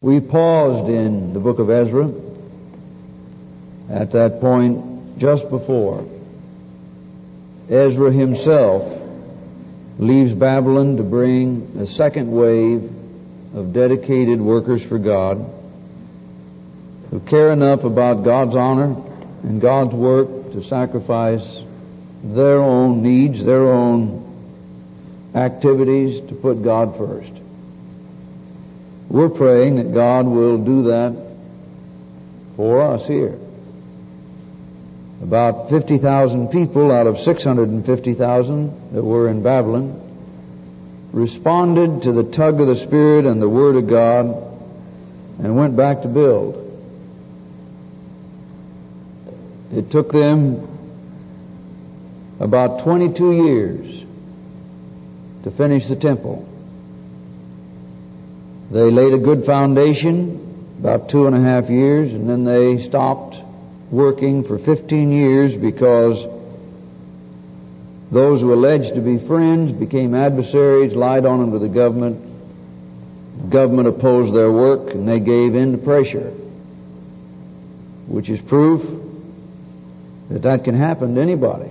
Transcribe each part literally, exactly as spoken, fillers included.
We paused in the book of Ezra at that point just before Ezra himself leaves Babylon to bring a second wave of dedicated workers for God who care enough about God's honor and God's work to sacrifice their own needs, their own activities to put God first. We're praying that God will do that for us here. About fifty thousand people out of six hundred fifty thousand that were in Babylon responded to the tug of the Spirit and the Word of God and went back to build. It took them about twenty-two years to finish the temple. They laid a good foundation, about two and a half years, and then they stopped working for fifteen years because those who alleged to be friends became adversaries, lied on them to the government. The government opposed their work, and they gave in to pressure, which is proof that that can happen to anybody.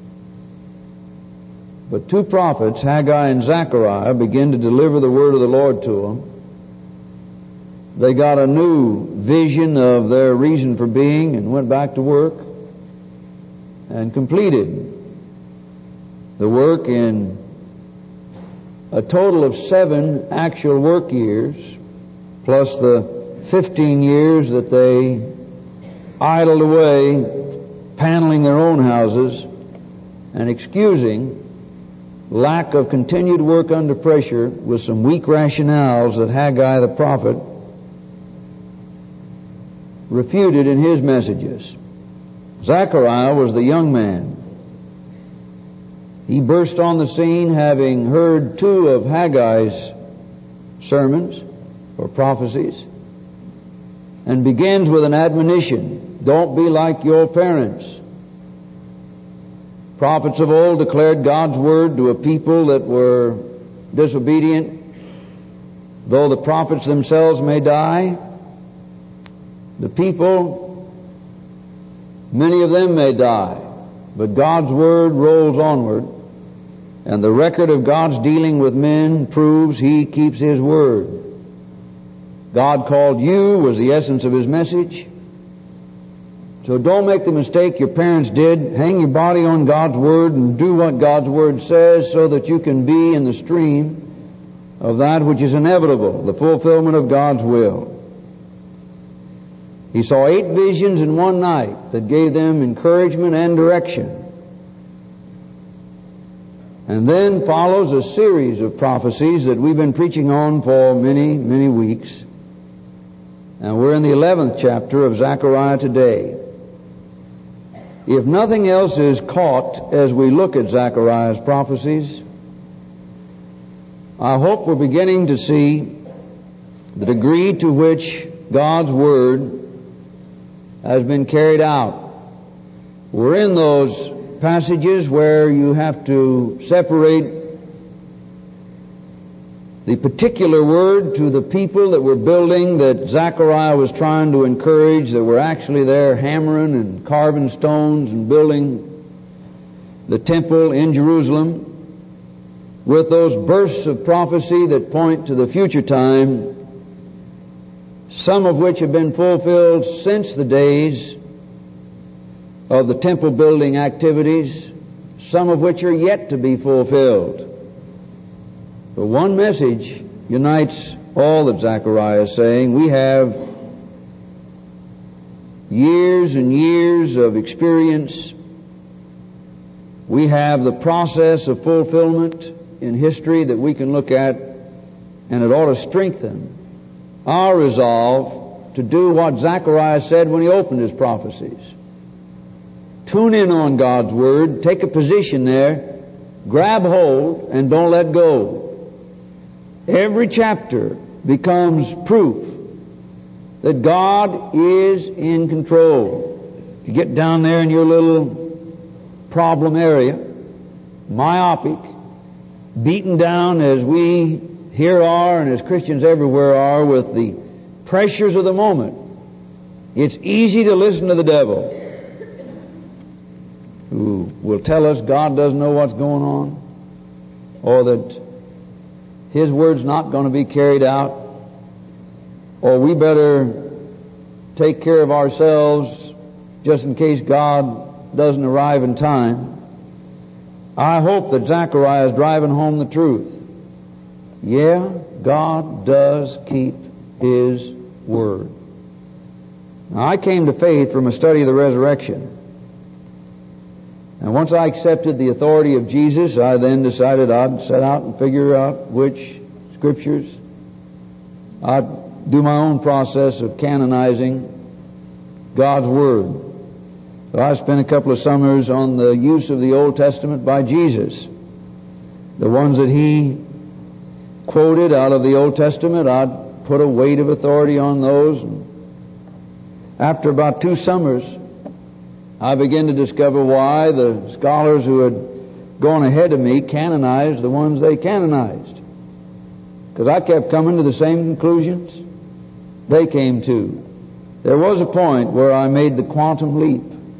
But two prophets, Haggai and Zechariah, began to deliver the word of the Lord to them. They got a new vision of their reason for being and went back to work and completed the work in a total of seven actual work years, plus the fifteen years that they idled away paneling their own houses and excusing lack of continued work under pressure with some weak rationales that Haggai the prophet refuted in his messages. Zechariah was the young man. He burst on the scene having heard two of Haggai's sermons or prophecies and begins with an admonition: don't be like your parents. Prophets of old declared God's word to a people that were disobedient. Though the prophets themselves may die, the people, many of them may die, but God's word rolls onward, and the record of God's dealing with men proves He keeps His word. God called you was the essence of His message. So don't make the mistake your parents did. Hang your body on God's word and do what God's word says so that you can be in the stream of that which is inevitable, the fulfillment of God's will. He saw eight visions in one night that gave them encouragement and direction. And then follows a series of prophecies that we've been preaching on for many, many weeks. And we're in the eleventh chapter of Zechariah today. If nothing else is caught as we look at Zechariah's prophecies, I hope we're beginning to see the degree to which God's Word has been carried out. We're in those passages where you have to separate the particular word to the people that were building, that Zechariah was trying to encourage, that were actually there hammering and carving stones and building the temple in Jerusalem, with those bursts of prophecy that point to the future time, some of which have been fulfilled since the days of the temple building activities, some of which are yet to be fulfilled. But one message unites all that Zechariah is saying. We have years and years of experience. We have the process of fulfillment in history that we can look at, and it ought to strengthen our resolve to do what Zechariah said when he opened his prophecies. Tune in on God's Word, take a position there, grab hold, and don't let go. Every chapter becomes proof that God is in control. You get down there in your little problem area, myopic, beaten down as we here are and as Christians everywhere are with the pressures of the moment. It's easy to listen to the devil, who will tell us God doesn't know what's going on, or that His word's not going to be carried out, or we better take care of ourselves just in case God doesn't arrive in time. I hope that Zechariah is driving home the truth. Yeah, God does keep His word. Now, I came to faith from a study of the resurrection. And once I accepted the authority of Jesus, I then decided I'd set out and figure out which scriptures. I'd do my own process of canonizing God's word. So I spent a couple of summers on the use of the Old Testament by Jesus. The ones that He quoted out of the Old Testament, I'd put a weight of authority on those. And after about two summers, I began to discover why the scholars who had gone ahead of me canonized the ones they canonized. Because I kept coming to the same conclusions they came to. There was a point where I made the quantum leap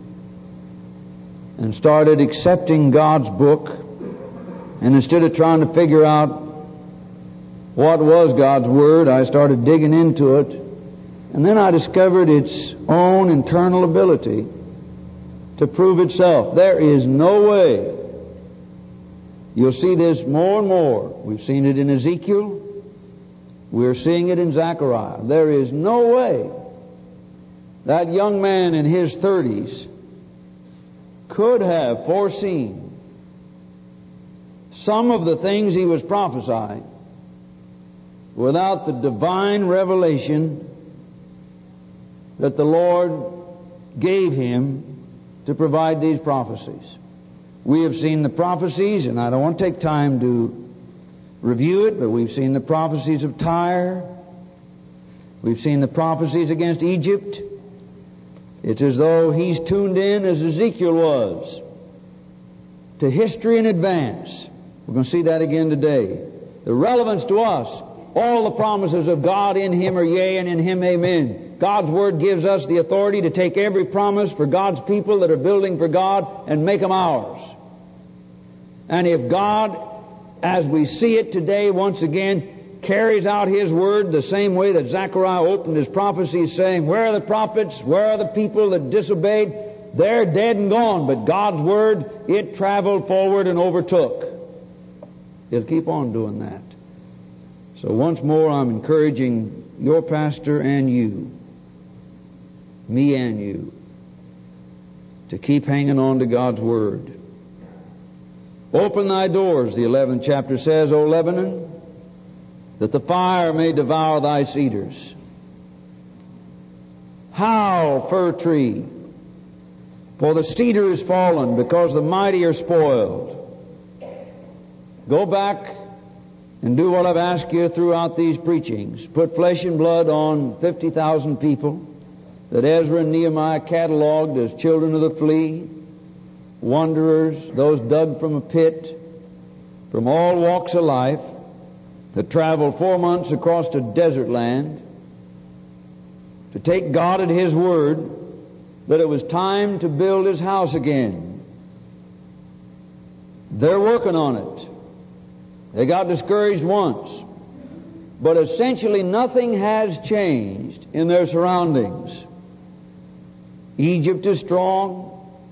and started accepting God's book, and instead of trying to figure out what was God's Word, I started digging into it, and then I discovered its own internal ability to prove itself. There is no way. You'll see this more and more. We've seen it in Ezekiel. We're seeing it in Zechariah. There is no way that young man in his thirties could have foreseen some of the things he was prophesying without the divine revelation that the Lord gave him to provide these prophecies. We have seen the prophecies, and I don't want to take time to review it, but we've seen the prophecies of Tyre. We've seen the prophecies against Egypt. It's as though he's tuned in as Ezekiel was to history in advance. We're going to see that again today. The relevance to us, all the promises of God in Him are yea, and in Him amen. God's Word gives us the authority to take every promise for God's people that are building for God and make them ours. And if God, as we see it today once again, carries out His word the same way that Zechariah opened his prophecy saying, where are the prophets? Where are the people that disobeyed? They're dead and gone. But God's word, it traveled forward and overtook. He'll keep on doing that. So once more, I'm encouraging your pastor and you, me and you, to keep hanging on to God's word. Open thy doors, the eleventh chapter says, O Lebanon, that the fire may devour thy cedars. Howl, fir tree, for the cedar is fallen, because the mighty are spoiled. Go back and do what I've asked you throughout these preachings. Put flesh and blood on fifty thousand people that Ezra and Nehemiah cataloged as children of the flea, wanderers, those dug from a pit, from all walks of life, that traveled four months across a desert land to take God at His word that it was time to build His house again. They're working on it. They got discouraged once, but essentially nothing has changed in their surroundings. Egypt is strong.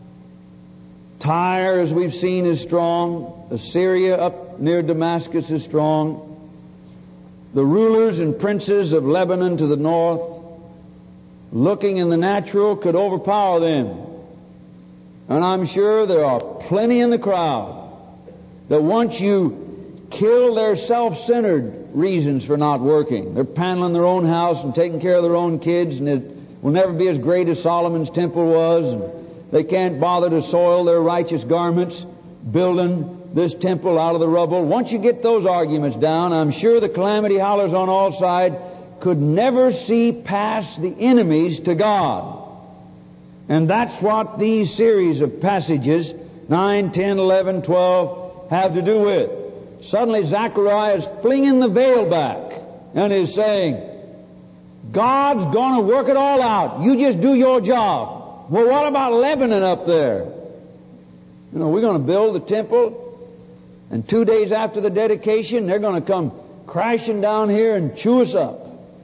Tyre, as we've seen, is strong. Assyria up near Damascus is strong. The rulers and princes of Lebanon to the north, looking in the natural, could overpower them. And I'm sure there are plenty in the crowd that once you kill their self-centered reasons for not working, they're paneling their own house and taking care of their own kids, and it will never be as great as Solomon's temple was, and they can't bother to soil their righteous garments building this temple out of the rubble. Once you get those arguments down, I'm sure the calamity hollers on all sides could never see past the enemies to God. And that's what these series of passages, nine, ten, eleven, twelve, have to do with. Suddenly Zechariah is flinging the veil back and is saying, God's going to work it all out. You just do your job. Well, what about Lebanon up there? You know, we're going to build the temple, and two days after the dedication, they're going to come crashing down here and chew us up.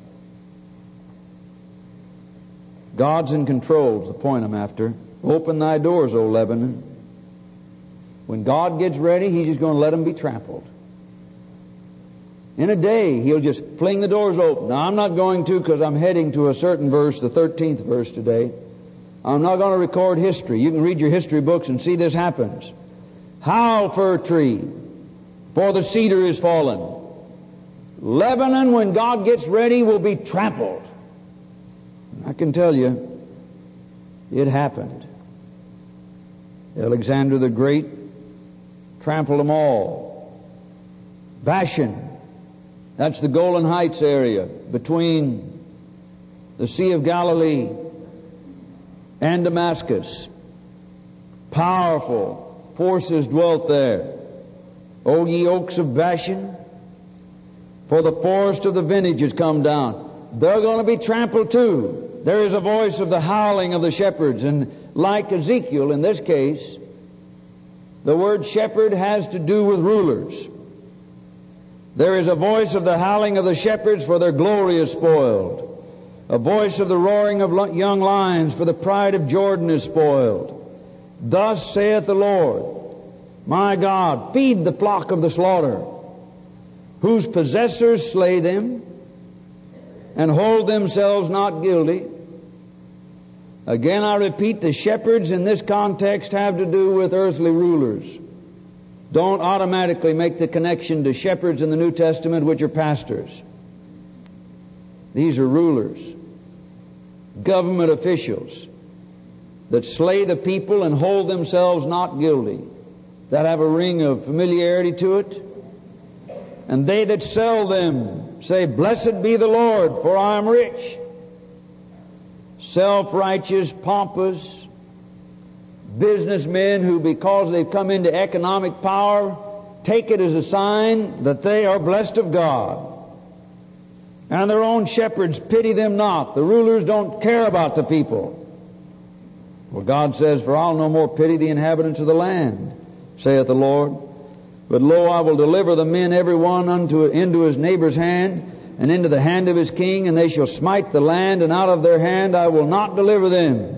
God's in control is the point I'm after. Open thy doors, O Lebanon. When God gets ready, He's just going to let them be trampled. In a day, He'll just fling the doors open. Now, I'm not going to, because I'm heading to a certain verse, the thirteenth verse today. I'm not going to record history. You can read your history books and see this happens. Howl, fir tree, for the cedar is fallen. Lebanon, when God gets ready, will be trampled. I can tell you, it happened. Alexander the Great trampled them all. Bashan, that's the Golan Heights area between the Sea of Galilee and Damascus. Powerful forces dwelt there. O ye oaks of Bashan, for the forest of the vintage has come down. They're going to be trampled too. There is a voice of the howling of the shepherds, and like Ezekiel in this case, the word shepherd has to do with rulers. There is a voice of the howling of the shepherds, for their glory is spoiled. A voice of the roaring of young lions, for the pride of Jordan is spoiled. Thus saith the Lord, my God, feed the flock of the slaughter, whose possessors slay them, and hold themselves not guilty. Again, I repeat, the shepherds in this context have to do with earthly rulers. Don't automatically make the connection to shepherds in the New Testament, which are pastors. These are rulers, government officials that slay the people and hold themselves not guilty, that have a ring of familiarity to it. And they that sell them say, blessed be the Lord, for I am rich. Self-righteous, pompous businessmen who, because they've come into economic power, take it as a sign that they are blessed of God. And their own shepherds pity them not. The rulers don't care about the people. Well, God says, for I'll no more pity the inhabitants of the land, saith the Lord. But lo, I will deliver the men every one unto into his neighbor's hand, and into the hand of his king, and they shall smite the land, and out of their hand I will not deliver them.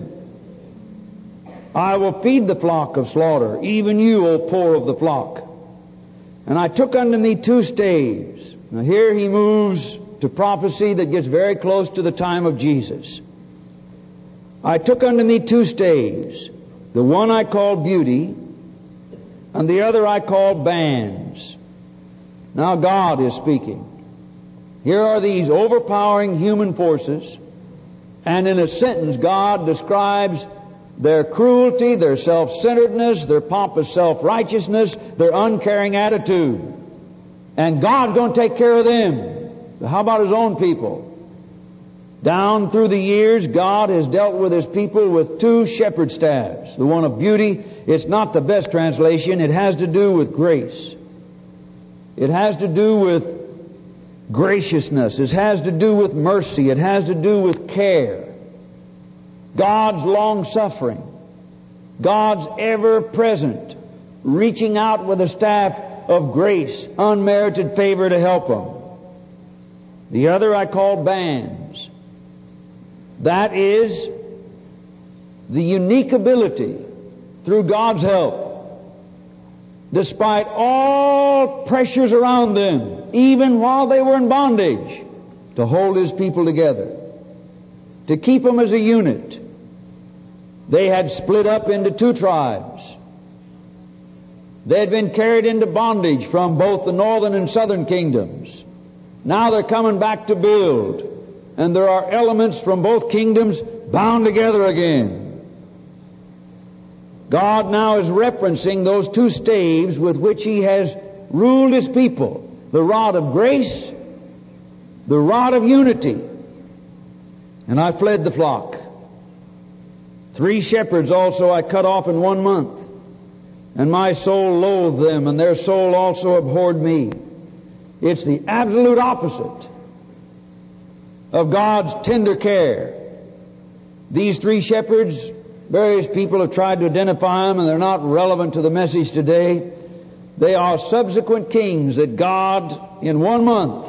I will feed the flock of slaughter, even you, O poor of the flock. And I took unto me two staves. Now here he moves to prophecy that gets very close to the time of Jesus. I took unto me two staves. The one I called beauty, and the other I called bands. Now God is speaking. Here are these overpowering human forces, and in a sentence God describes their cruelty, their self-centeredness, their pompous self-righteousness, their uncaring attitude. And God's going to take care of them. So how about His own people? Down through the years, God has dealt with His people with two shepherd staffs. The one of beauty, it's not the best translation. It has to do with grace. It has to do with graciousness. It has to do with mercy. It has to do with care. God's long-suffering. God's ever-present, reaching out with a staff of grace, unmerited favor to help them. The other I call bands. That is the unique ability, through God's help, despite all pressures around them, even while they were in bondage, to hold His people together, to keep them as a unit. They had split up into two tribes. They had been carried into bondage from both the northern and southern kingdoms. Now they're coming back to build, and there are elements from both kingdoms bound together again. God now is referencing those two staves with which He has ruled His people. The rod of grace, the rod of unity. And I fled the flock. Three shepherds also I cut off in one month. And my soul loathed them, and their soul also abhorred me. It's the absolute opposite of God's tender care. These three shepherds, various people have tried to identify them, and they're not relevant to the message today. They are subsequent kings that God, in one month,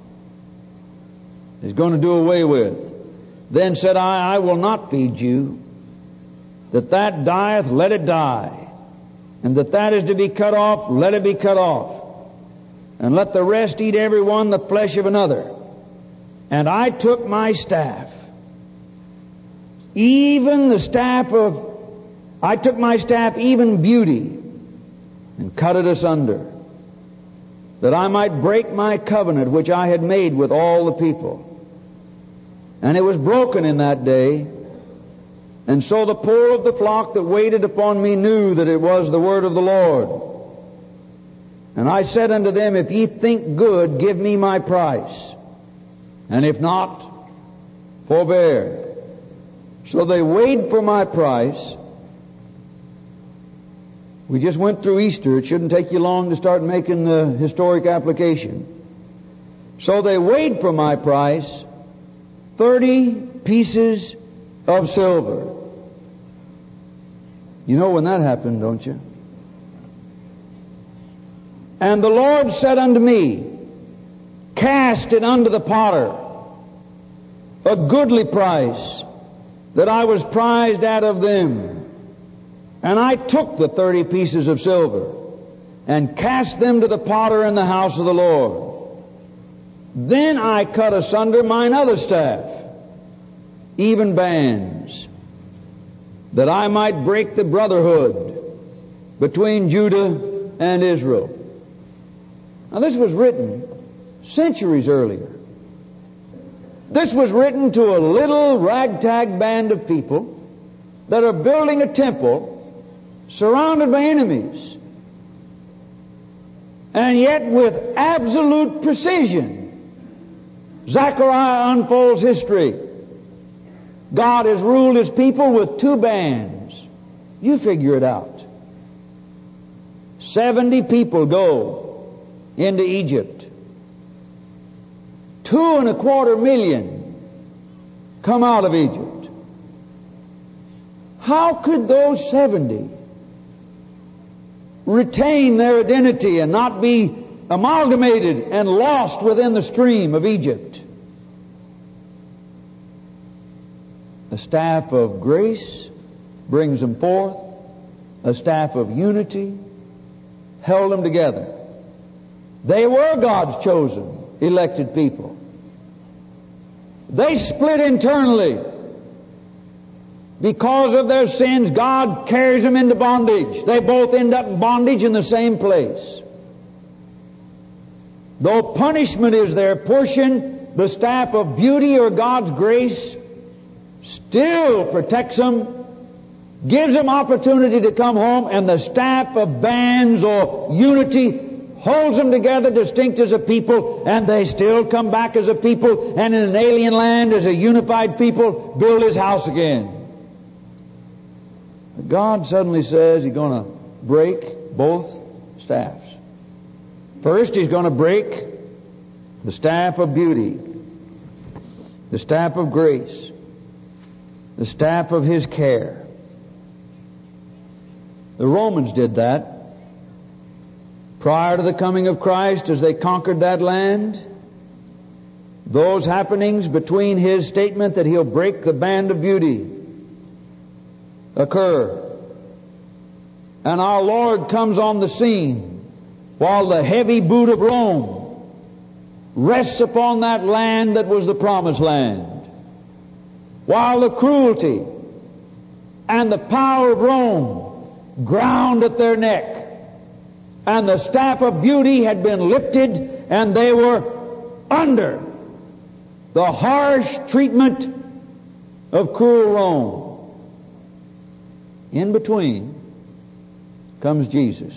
is going to do away with. Then said I, I will not feed you. That that dieth, let it die. And that that is to be cut off, let it be cut off. And let the rest eat every one the flesh of another. And I took my staff, even the staff of, I took my staff, even beauty, and cut it asunder, that I might break my covenant which I had made with all the people. And it was broken in that day. And so the poor of the flock that waited upon me knew that it was the word of the Lord. And I said unto them, if ye think good, give me my price. And if not, forbear. So they weighed for my price. We just went through Easter. It shouldn't take you long to start making the historic application. So they weighed for my price thirty pieces of silver. You know when that happened, don't you? And the Lord said unto me, cast it unto the potter, a goodly price, that I was prized out of them. And I took the thirty pieces of silver, and cast them to the potter in the house of the Lord. Then I cut asunder mine other staff, even bands, that I might break the brotherhood between Judah and Israel. Now this was written centuries earlier. This was written to a little ragtag band of people that are building a temple surrounded by enemies. And yet with absolute precision, Zechariah unfolds history. God has ruled His people with two bands. You figure it out. Seventy people go into Egypt. Two and a quarter million come out of Egypt. How could those seventy retain their identity and not be amalgamated and lost within the stream of Egypt? A staff of grace brings them forth. A staff of unity held them together. They were God's chosen, elected people. They split internally. Because of their sins, God carries them into bondage. They both end up in bondage in the same place. Though punishment is their portion, the staff of beauty or God's grace still protects them, gives them opportunity to come home, and the staff of bands or unity holds them together distinct as a people, and they still come back as a people, and in an alien land as a unified people build His house again. God suddenly says He's going to break both staffs. First, He's going to break the staff of beauty, the staff of grace, the staff of His care. The Romans did that. Prior to the coming of Christ, as they conquered that land, those happenings between His statement that He'll break the band of beauty occur. And our Lord comes on the scene while the heavy boot of Rome rests upon that land that was the promised land. While the cruelty and the power of Rome ground at their neck, and the staff of beauty had been lifted, and they were under the harsh treatment of cruel Rome. In between comes Jesus.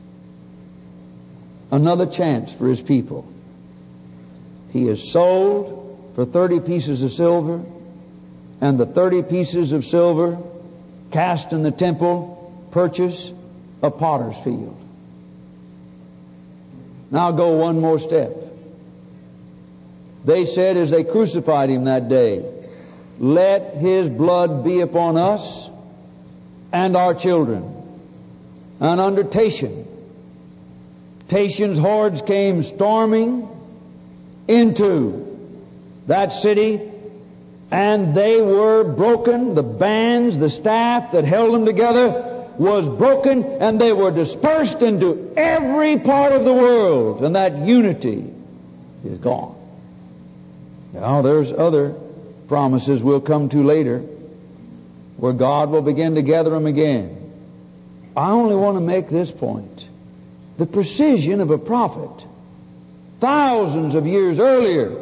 Another chance for His people. He is sold for thirty pieces of silver, and the thirty pieces of silver cast in the temple purchase a potter's field. Now go one more step. They said as they crucified Him that day, "Let His blood be upon us and our children." And under Tatian, Tatian's hordes came storming into that city, and they were broken. The bands, the staff that held them together was broken, and they were dispersed into every part of the world, and that unity is gone. Now there's other promises we'll come to later where God will begin to gather them again. I only want to make this point. The precision of a prophet thousands of years earlier,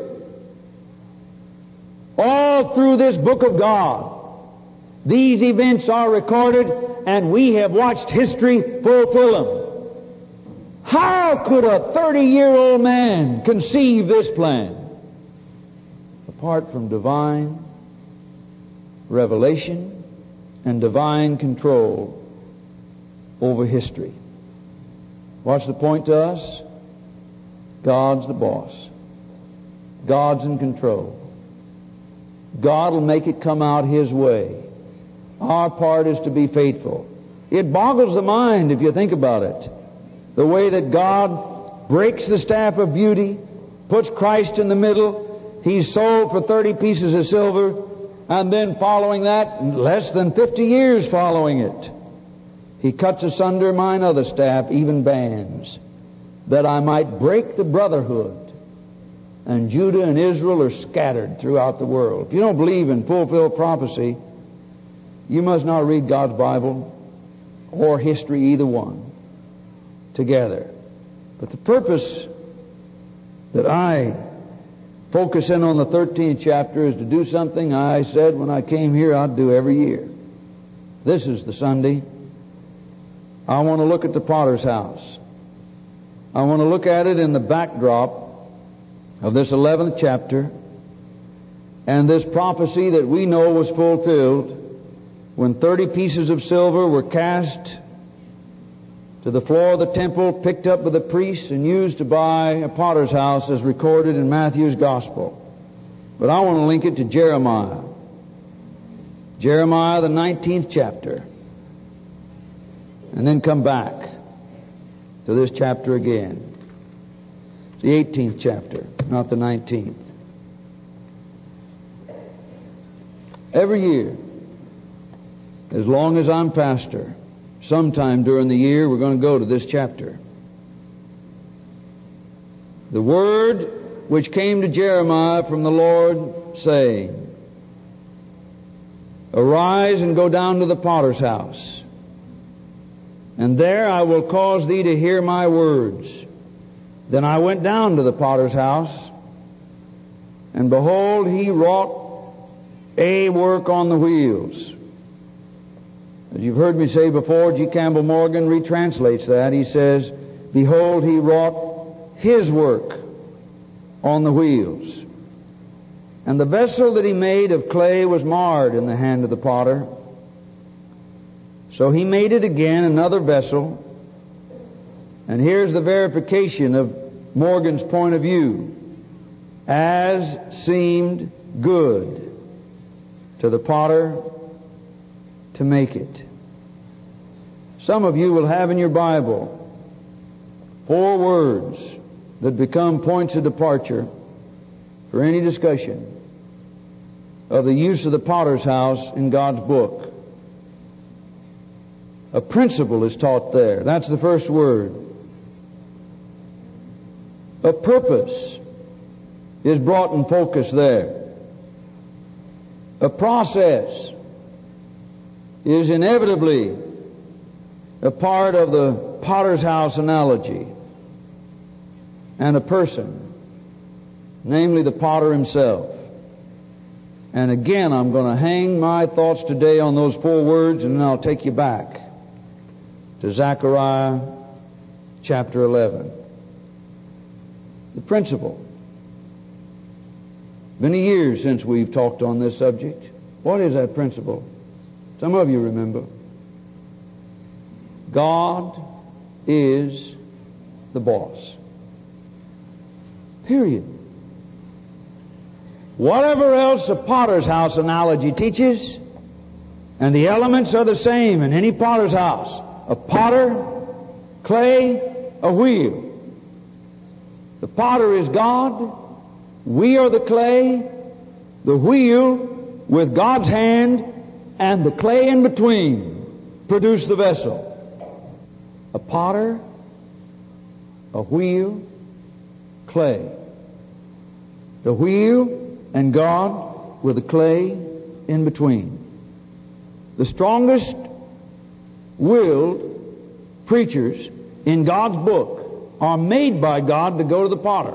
all through this book of God, these events are recorded, and we have watched history fulfill them. How could a thirty-year-old man conceive this plan? Apart from divine revelation and divine control over history. What's the point to us? God's the boss. God's in control. God will make it come out His way. Our part is to be faithful. It boggles the mind if you think about it. The way that God breaks the staff of beauty, puts Christ in the middle. He's sold for thirty pieces of silver, and then following that, less than fifty years following it, He cuts asunder mine other staff, even bands, that I might break the brotherhood. And Judah and Israel are scattered throughout the world. If you don't believe in fulfilled prophecy, you must not read God's Bible or history, either one, together. But the purpose that I focus in on the thirteenth chapter is to do something I said when I came here I'd do every year. This is the Sunday. I want to look at the potter's house. I want to look at it in the backdrop of this eleventh chapter and this prophecy that we know was fulfilled when thirty pieces of silver were cast to the floor of the temple, picked up by the priests and used to buy a potter's house as recorded in Matthew's Gospel. But I want to link it to Jeremiah. Jeremiah, the nineteenth chapter. And then come back to this chapter again. It's the eighteenth chapter, not the nineteenth. Every year, as long as I'm pastor, sometime during the year we're going to go to this chapter. The word which came to Jeremiah from the Lord, saying, "Arise and go down to the potter's house, and there I will cause thee to hear my words." Then I went down to the potter's house, and behold, he wrought a work on the wheels. As you've heard me say before, G. Campbell Morgan retranslates that. He says, "Behold, he wrought his work on the wheels. And the vessel that he made of clay was marred in the hand of the potter. So he made it again, another vessel." And here's the verification of Morgan's point of view. "As seemed good to the potter to make it." Some of you will have in your Bible four words that become points of departure for any discussion of the use of the potter's house in God's book. A principle is taught there. That's the first word. A purpose is brought in focus there. A process is inevitably a part of the potter's house analogy. And a person, namely the potter himself. And again, I'm going to hang my thoughts today on those four words, and then I'll take you back to Zechariah chapter eleven. The principle. Many years since we've talked on this subject. What is that principle? Some of you remember. God is the boss. Period. Whatever else the potter's house analogy teaches, and the elements are the same in any potter's house. A potter, clay, a wheel. The potter is God. We are the clay. The wheel with God's hand and the clay in between produce the vessel. A potter, a wheel, clay. The wheel and God with the clay in between. The strongest willed preachers in God's book are made by God to go to the potter.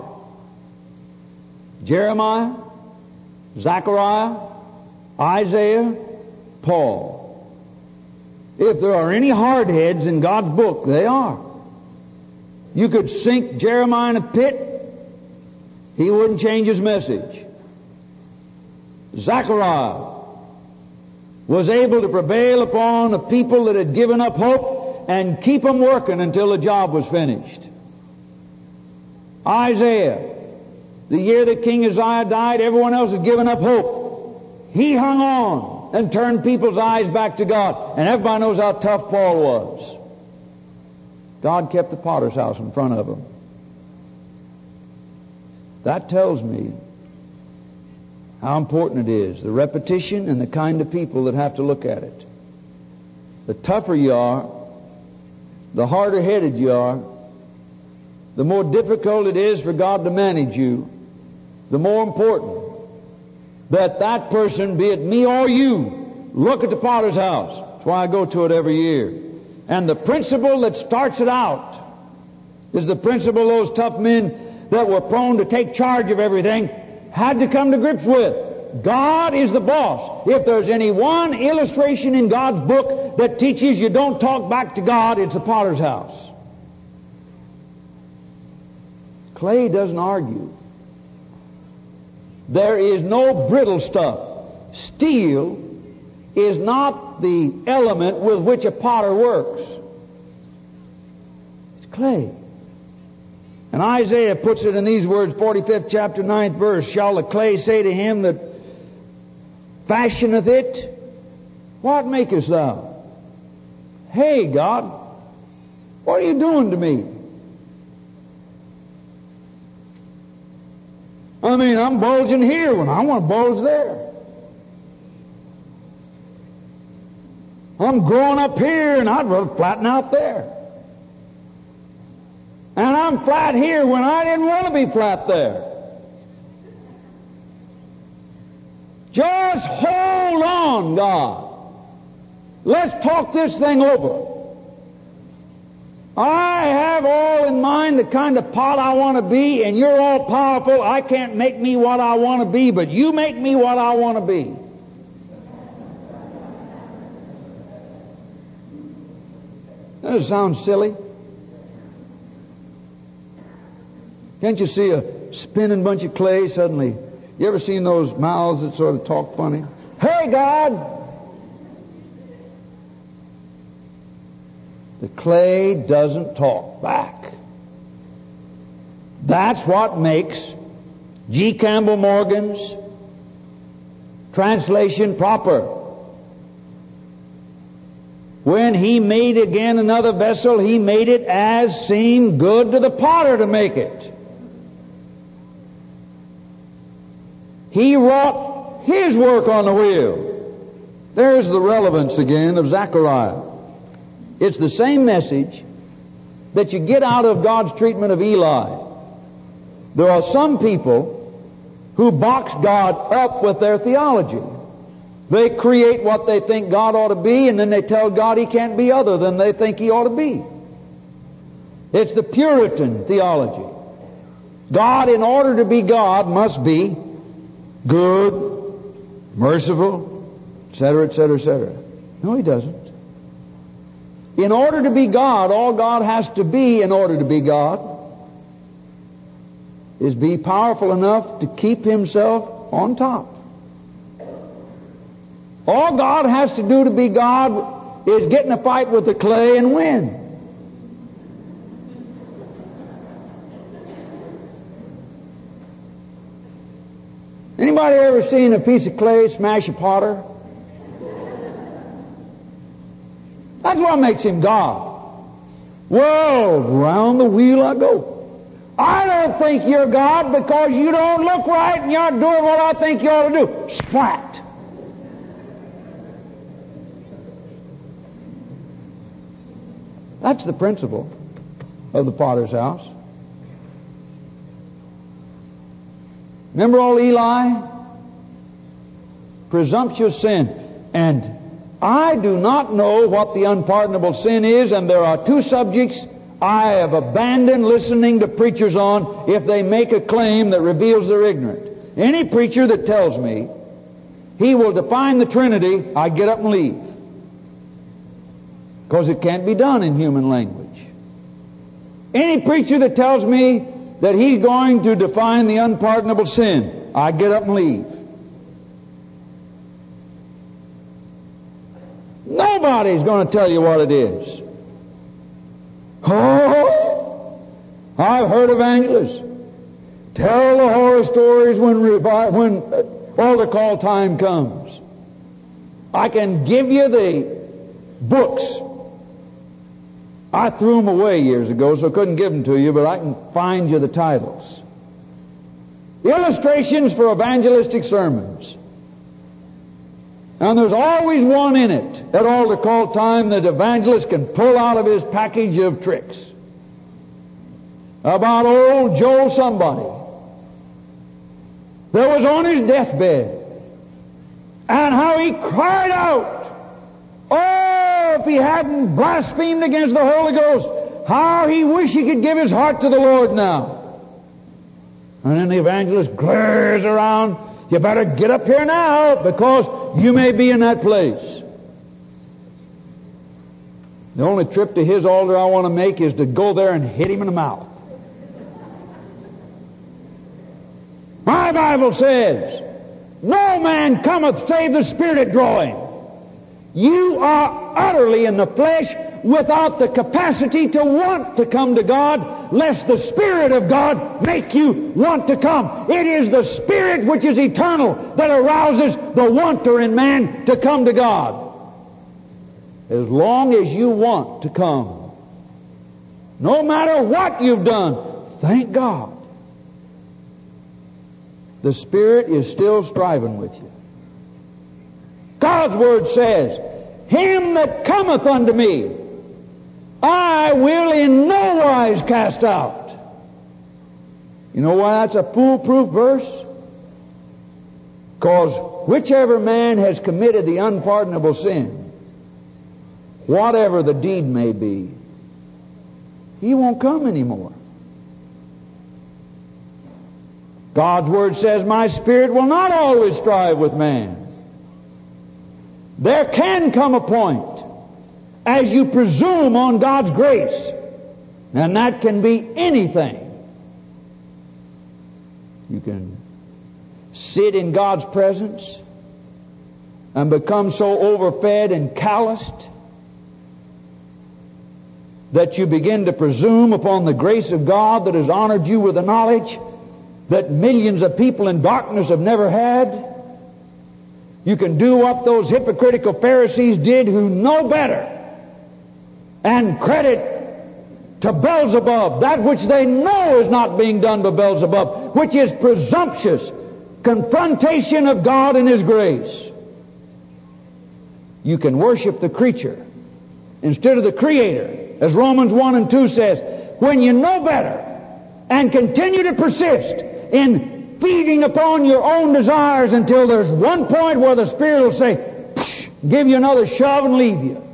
Jeremiah, Zechariah, Isaiah, Paul. If there are any hardheads in God's book, they are. You could sink Jeremiah in a pit, he wouldn't change his message. Zechariah was able to prevail upon a people that had given up hope and keep them working until the job was finished. Isaiah, the year that King Uzziah died, everyone else had given up hope. He hung on and turned people's eyes back to God. And everybody knows how tough Paul was. God kept the potter's house in front of him. That tells me how important it is, the repetition and the kind of people that have to look at it. The tougher you are, the harder headed you are, the more difficult it is for God to manage you, the more important that that person, be it me or you, look at the potter's house. That's why I go to it every year. And the principle that starts it out is the principle those tough men that were prone to take charge of everything had to come to grips with. God is the boss. If there's any one illustration in God's book that teaches you don't talk back to God, it's the potter's house. Clay doesn't argue. There is no brittle stuff. Steel is not the element with which a potter works. It's clay. And Isaiah puts it in these words, forty-fifth chapter, ninth verse. Shall the clay say to him that fashioneth it, what makest thou? Hey, God, what are you doing to me? I mean, I'm bulging here when I want to bulge there. I'm growing up here and I'd rather flatten out there. And I'm flat here when I didn't want to be flat there. Just hold on, God. Let's talk this thing over. I have all in mind the kind of pot I want to be, and you're all powerful. I can't make me what I want to be, but you make me what I want to be. That sounds silly. Can't you see a spinning bunch of clay suddenly? You ever seen those mouths that sort of talk funny? Hey, God! The clay doesn't talk back. That's what makes G. Campbell Morgan's translation proper. When he made again another vessel, he made it as seemed good to the potter to make it. He wrought his work on the wheel. There's the relevance again of Zechariah. It's the same message that you get out of God's treatment of Eli. There are some people who box God up with their theology. They create what they think God ought to be, and then they tell God He can't be other than they think He ought to be. It's the Puritan theology. God, in order to be God, must be good, merciful, et cetera, et cetera, et cetera. No, He doesn't. In order to be God, all God has to be in order to be God is be powerful enough to keep Himself on top. All God has to do to be God is get in a fight with the clay and win. Anybody ever seen a piece of clay smash a potter? That's what makes him God. Well, round the wheel I go. I don't think you're God because you don't look right and you're not doing what I think you ought to do. Splat. That's the principle of the potter's house. Remember old Eli? Presumptuous sin. And I do not know what the unpardonable sin is, and there are two subjects I have abandoned listening to preachers on if they make a claim that reveals they're ignorant. Any preacher that tells me he will define the Trinity, I get up and leave. Because it can't be done in human language. Any preacher that tells me that he's going to define the unpardonable sin, I get up and leave. Nobody's going to tell you what it is. Oh, I've heard evangelists tell the horror stories when revi- when altar call time comes. I can give you the books. I threw them away years ago, so I couldn't give them to you, but I can find you the titles. Illustrations for evangelistic sermons. And there's always one in it at altar call time that evangelist can pull out of his package of tricks. About old Joe somebody that was on his deathbed and how he cried out, oh, if he hadn't blasphemed against the Holy Ghost, how he wished he could give his heart to the Lord now. And then the evangelist glares around, you better get up here now because you may be in that place. The only trip to his altar I want to make is to go there and hit him in the mouth. My Bible says, no man cometh save the Spirit draw him. You are utterly in the flesh without the capacity to want to come to God, lest the Spirit of God make you want to come. It is the Spirit which is eternal that arouses the wanter in man to come to God. As long as you want to come, no matter what you've done, thank God, the Spirit is still striving with you. God's Word says, him that cometh unto me, I will in no wise cast out. You know why that's a foolproof verse? Because whichever man has committed the unpardonable sin, whatever the deed may be, he won't come anymore. God's Word says, my Spirit will not always strive with man. There can come a point as you presume on God's grace, and that can be anything. You can sit in God's presence and become so overfed and calloused that you begin to presume upon the grace of God that has honored you with a knowledge that millions of people in darkness have never had. You can do what those hypocritical Pharisees did who know better and credit to Beelzebub that which they know is not being done by Beelzebub, which is presumptuous confrontation of God and His grace. You can worship the creature instead of the Creator, as Romans one and two says. When you know better and continue to persist in feeding upon your own desires until there's one point where the Spirit will say, psh, give you another shove and leave you.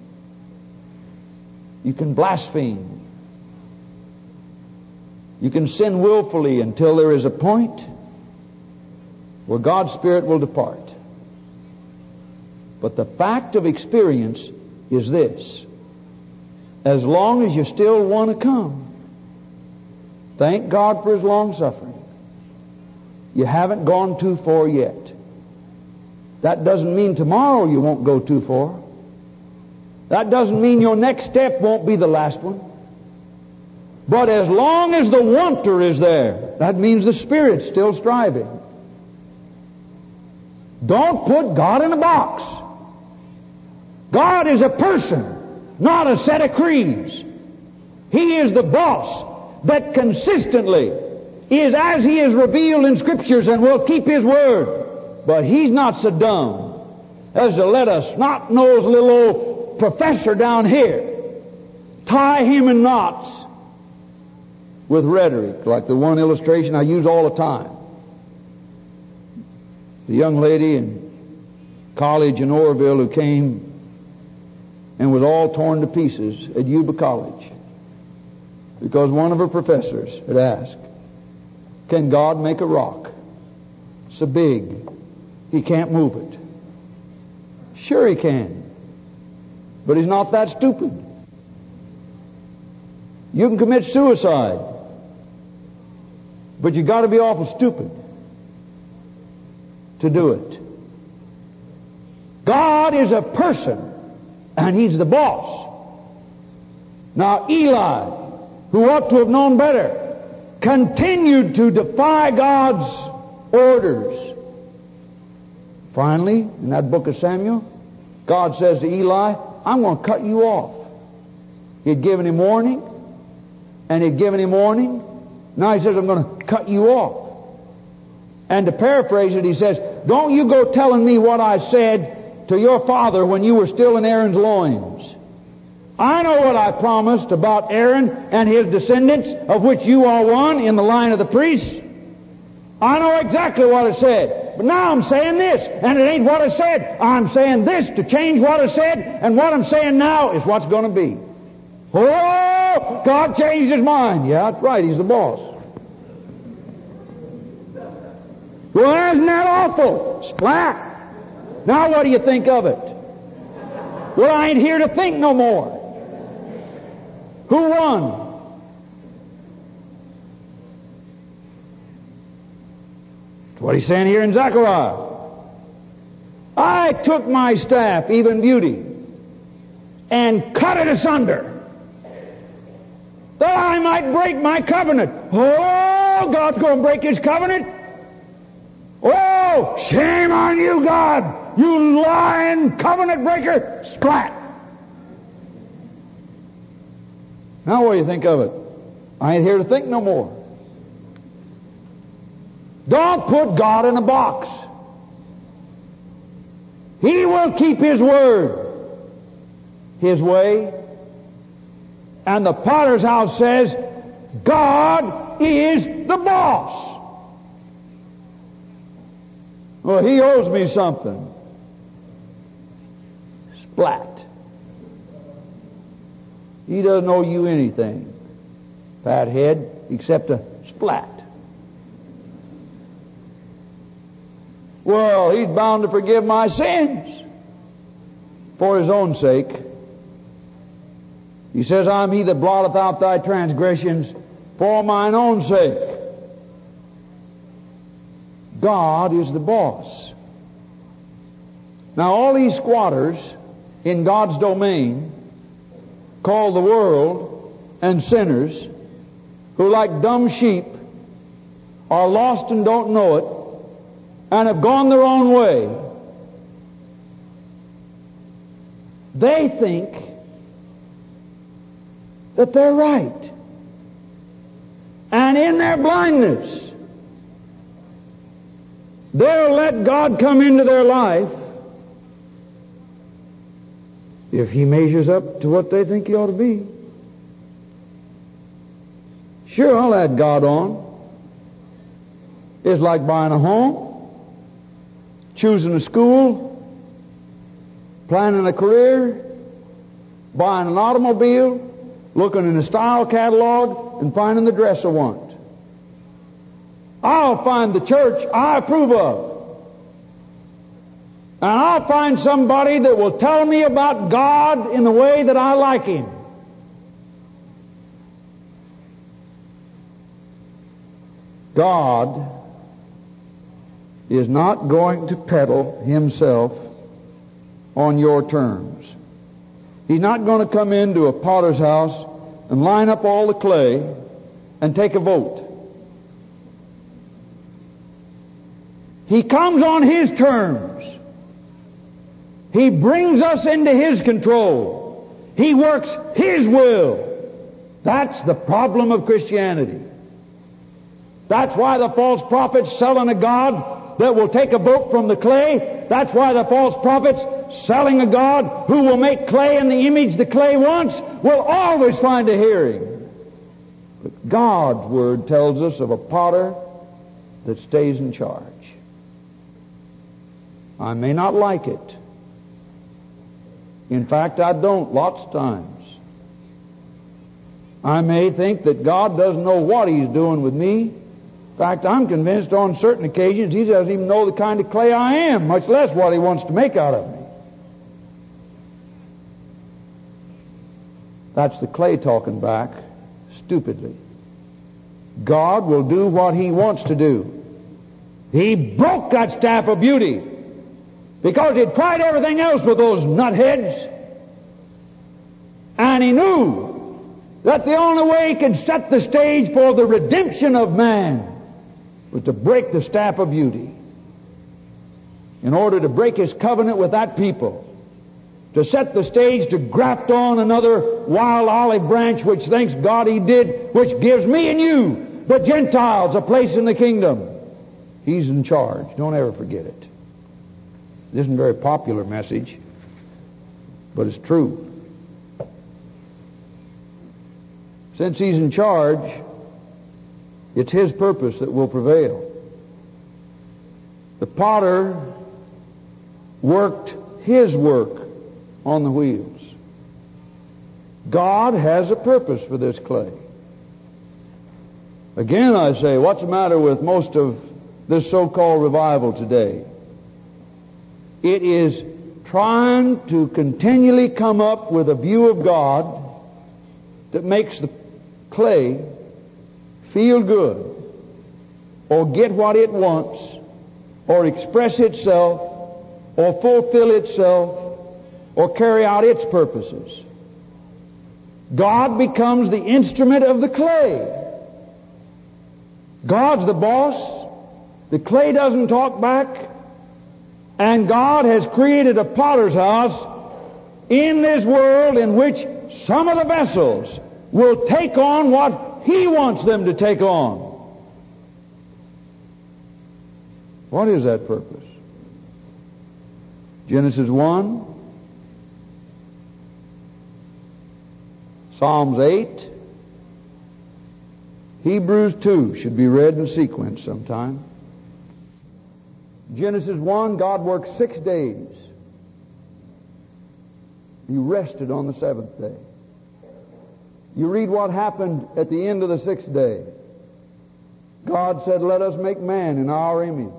You can blaspheme. You can sin willfully until there is a point where God's Spirit will depart. But the fact of experience is this: as long as you still want to come, thank God for His long suffering. You haven't gone too far yet. That doesn't mean tomorrow you won't go too far. That doesn't mean your next step won't be the last one. But as long as the wanter is there, that means the Spirit's still striving. Don't put God in a box. God is a person, not a set of creeds. He is the boss that consistently is as He is revealed in Scriptures and will keep His word. But He's not so dumb as to let a snot-nosed little old professor down here tie Him in knots with rhetoric, like the one illustration I use all the time. The young lady in college in Oroville who came and was all torn to pieces at Yuba College because one of her professors had asked, "Can God make a rock so big He can't move it?" Sure He can, but He's not that stupid. You can commit suicide, but you got to be awful stupid to do it. God is a person, and He's the boss. Now Eli, who ought to have known better, continued to defy God's orders. Finally, in that book of Samuel, God says to Eli, "I'm going to cut you off." He had given him warning, and He had given him warning. Now He says, "I'm going to cut you off." And to paraphrase it, He says, "Don't you go telling me what I said to your father when you were still in Aaron's loins. I know what I promised about Aaron and his descendants, of which you are one in the line of the priests. I know exactly what I said. But now I'm saying this, and it ain't what I said. I'm saying this to change what I said, and what I'm saying now is what's going to be." Oh, God changed His mind. Yeah, that's right. He's the boss. Well, isn't that awful? Splat. Now what do you think of it? Well, I ain't here to think no more. Who won? That's what He's saying here in Zechariah. "I took my staff, even beauty, and cut it asunder, that I might break my covenant." Oh, God's going to break His covenant? Oh, shame on you, God, you lying covenant breaker. Splat. Now what do you think of it? I ain't here to think no more. Don't put God in a box. He will keep His word, His way. And the potter's house says, God is the boss. Well, He owes me something. Splat. He doesn't owe you anything, fathead, except a splat. Well, He's bound to forgive my sins for His own sake. He says, "I'm He that blotteth out thy transgressions for mine own sake." God is the boss. Now all these squatters in God's domain, called the world, and sinners, who like dumb sheep are lost and don't know it, and have gone their own way, they think that they're right. And in their blindness, they'll let God come into their life if He measures up to what they think He ought to be. Sure, I'll add God on. It's like buying a home, choosing a school, planning a career, buying an automobile, looking in the style catalog, and finding the dress I want. I'll find the church I approve of. And I'll find somebody that will tell me about God in the way that I like Him. God is not going to peddle Himself on your terms. He's not going to come into a potter's house and line up all the clay and take a vote. He comes on His terms. He brings us into His control. He works His will. That's the problem of Christianity. That's why the false prophets selling a God that will take a boat from the clay. That's why the false prophets selling a God who will make clay in the image the clay wants will always find a hearing. But God's Word tells us of a potter that stays in charge. I may not like it. In fact, I don't lots of times. I may think that God doesn't know what He's doing with me. In fact, I'm convinced on certain occasions He doesn't even know the kind of clay I am, much less what He wants to make out of me. That's the clay talking back stupidly. God will do what He wants to do. He broke that staff of beauty because He'd tried everything else with those nutheads. And He knew that the only way He could set the stage for the redemption of man was to break the staff of beauty. In order to break His covenant with that people, to set the stage to graft on another wild olive branch which thanks God He did, which gives me and you, the Gentiles, a place in the kingdom. He's in charge. Don't ever forget it. It isn't a very popular message, but it's true. Since He's in charge, it's His purpose that will prevail. The potter worked His work on the wheels. God has a purpose for this clay. Again, I say, what's the matter with most of this so-called revival today? It is trying to continually come up with a view of God that makes the clay feel good, or get what it wants, or express itself, or fulfill itself, or carry out its purposes. God becomes the instrument of the clay. God's the boss. The clay doesn't talk back. And God has created a potter's house in this world in which some of the vessels will take on what He wants them to take on. What is that purpose? Genesis one, Psalms eight, Hebrews two should be read in sequence sometime. Genesis one, God worked six days. He rested on the seventh day. You read what happened at the end of the sixth day. God said, let us make man in our image.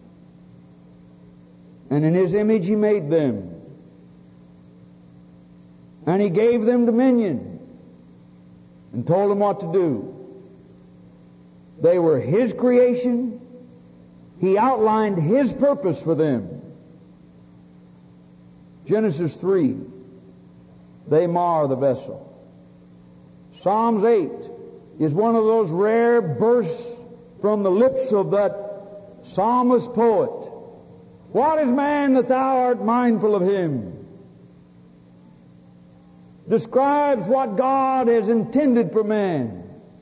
And in His image He made them. And He gave them dominion and told them what to do. They were His creation. He outlined His purpose for them. Genesis three, they mar the vessel. Psalms eight is one of those rare bursts from the lips of that psalmist poet. What is man that thou art mindful of him? Describes what God has intended for man.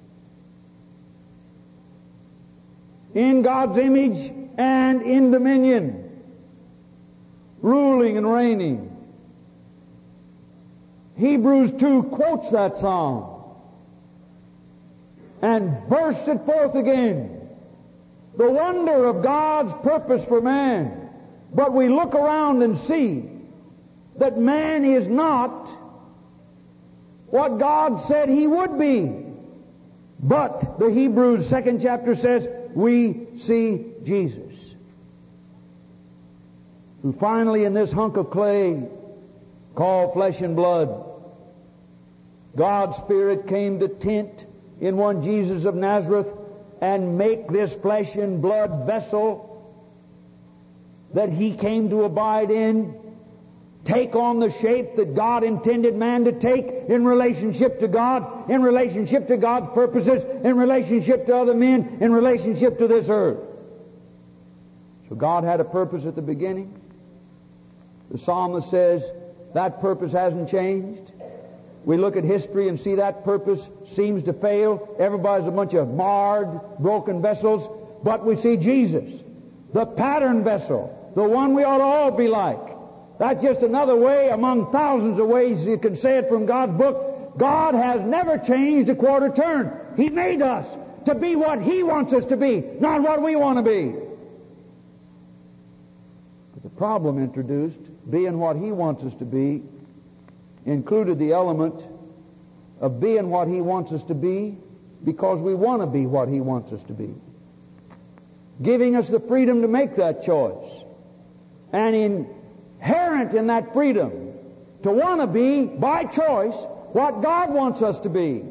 In God's image and in dominion, ruling and reigning. Hebrews two quotes that psalm and bursts it forth again. The wonder of God's purpose for man. But we look around and see that man is not what God said he would be. But the Hebrews second chapter says, we see Jesus, who finally in this hunk of clay called flesh and blood, God's Spirit came to tent in one Jesus of Nazareth and make this flesh and blood vessel that He came to abide in take on the shape that God intended man to take in relationship to God, in relationship to God's purposes, in relationship to other men, in relationship to this earth. So God had a purpose at the beginning. The psalmist says that purpose hasn't changed. We look at history and see that purpose seems to fail. Everybody's a bunch of marred, broken vessels. But we see Jesus, the pattern vessel, the one we ought to all be like. That's just another way among thousands of ways you can say it from God's book. God has never changed a quarter turn. He made us to be what He wants us to be, not what we want to be. But the problem introduced, being what He wants us to be, included the element of being what He wants us to be because we want to be what He wants us to be. Giving us the freedom to make that choice. And inherent in that freedom to want to be, by choice, what God wants us to be.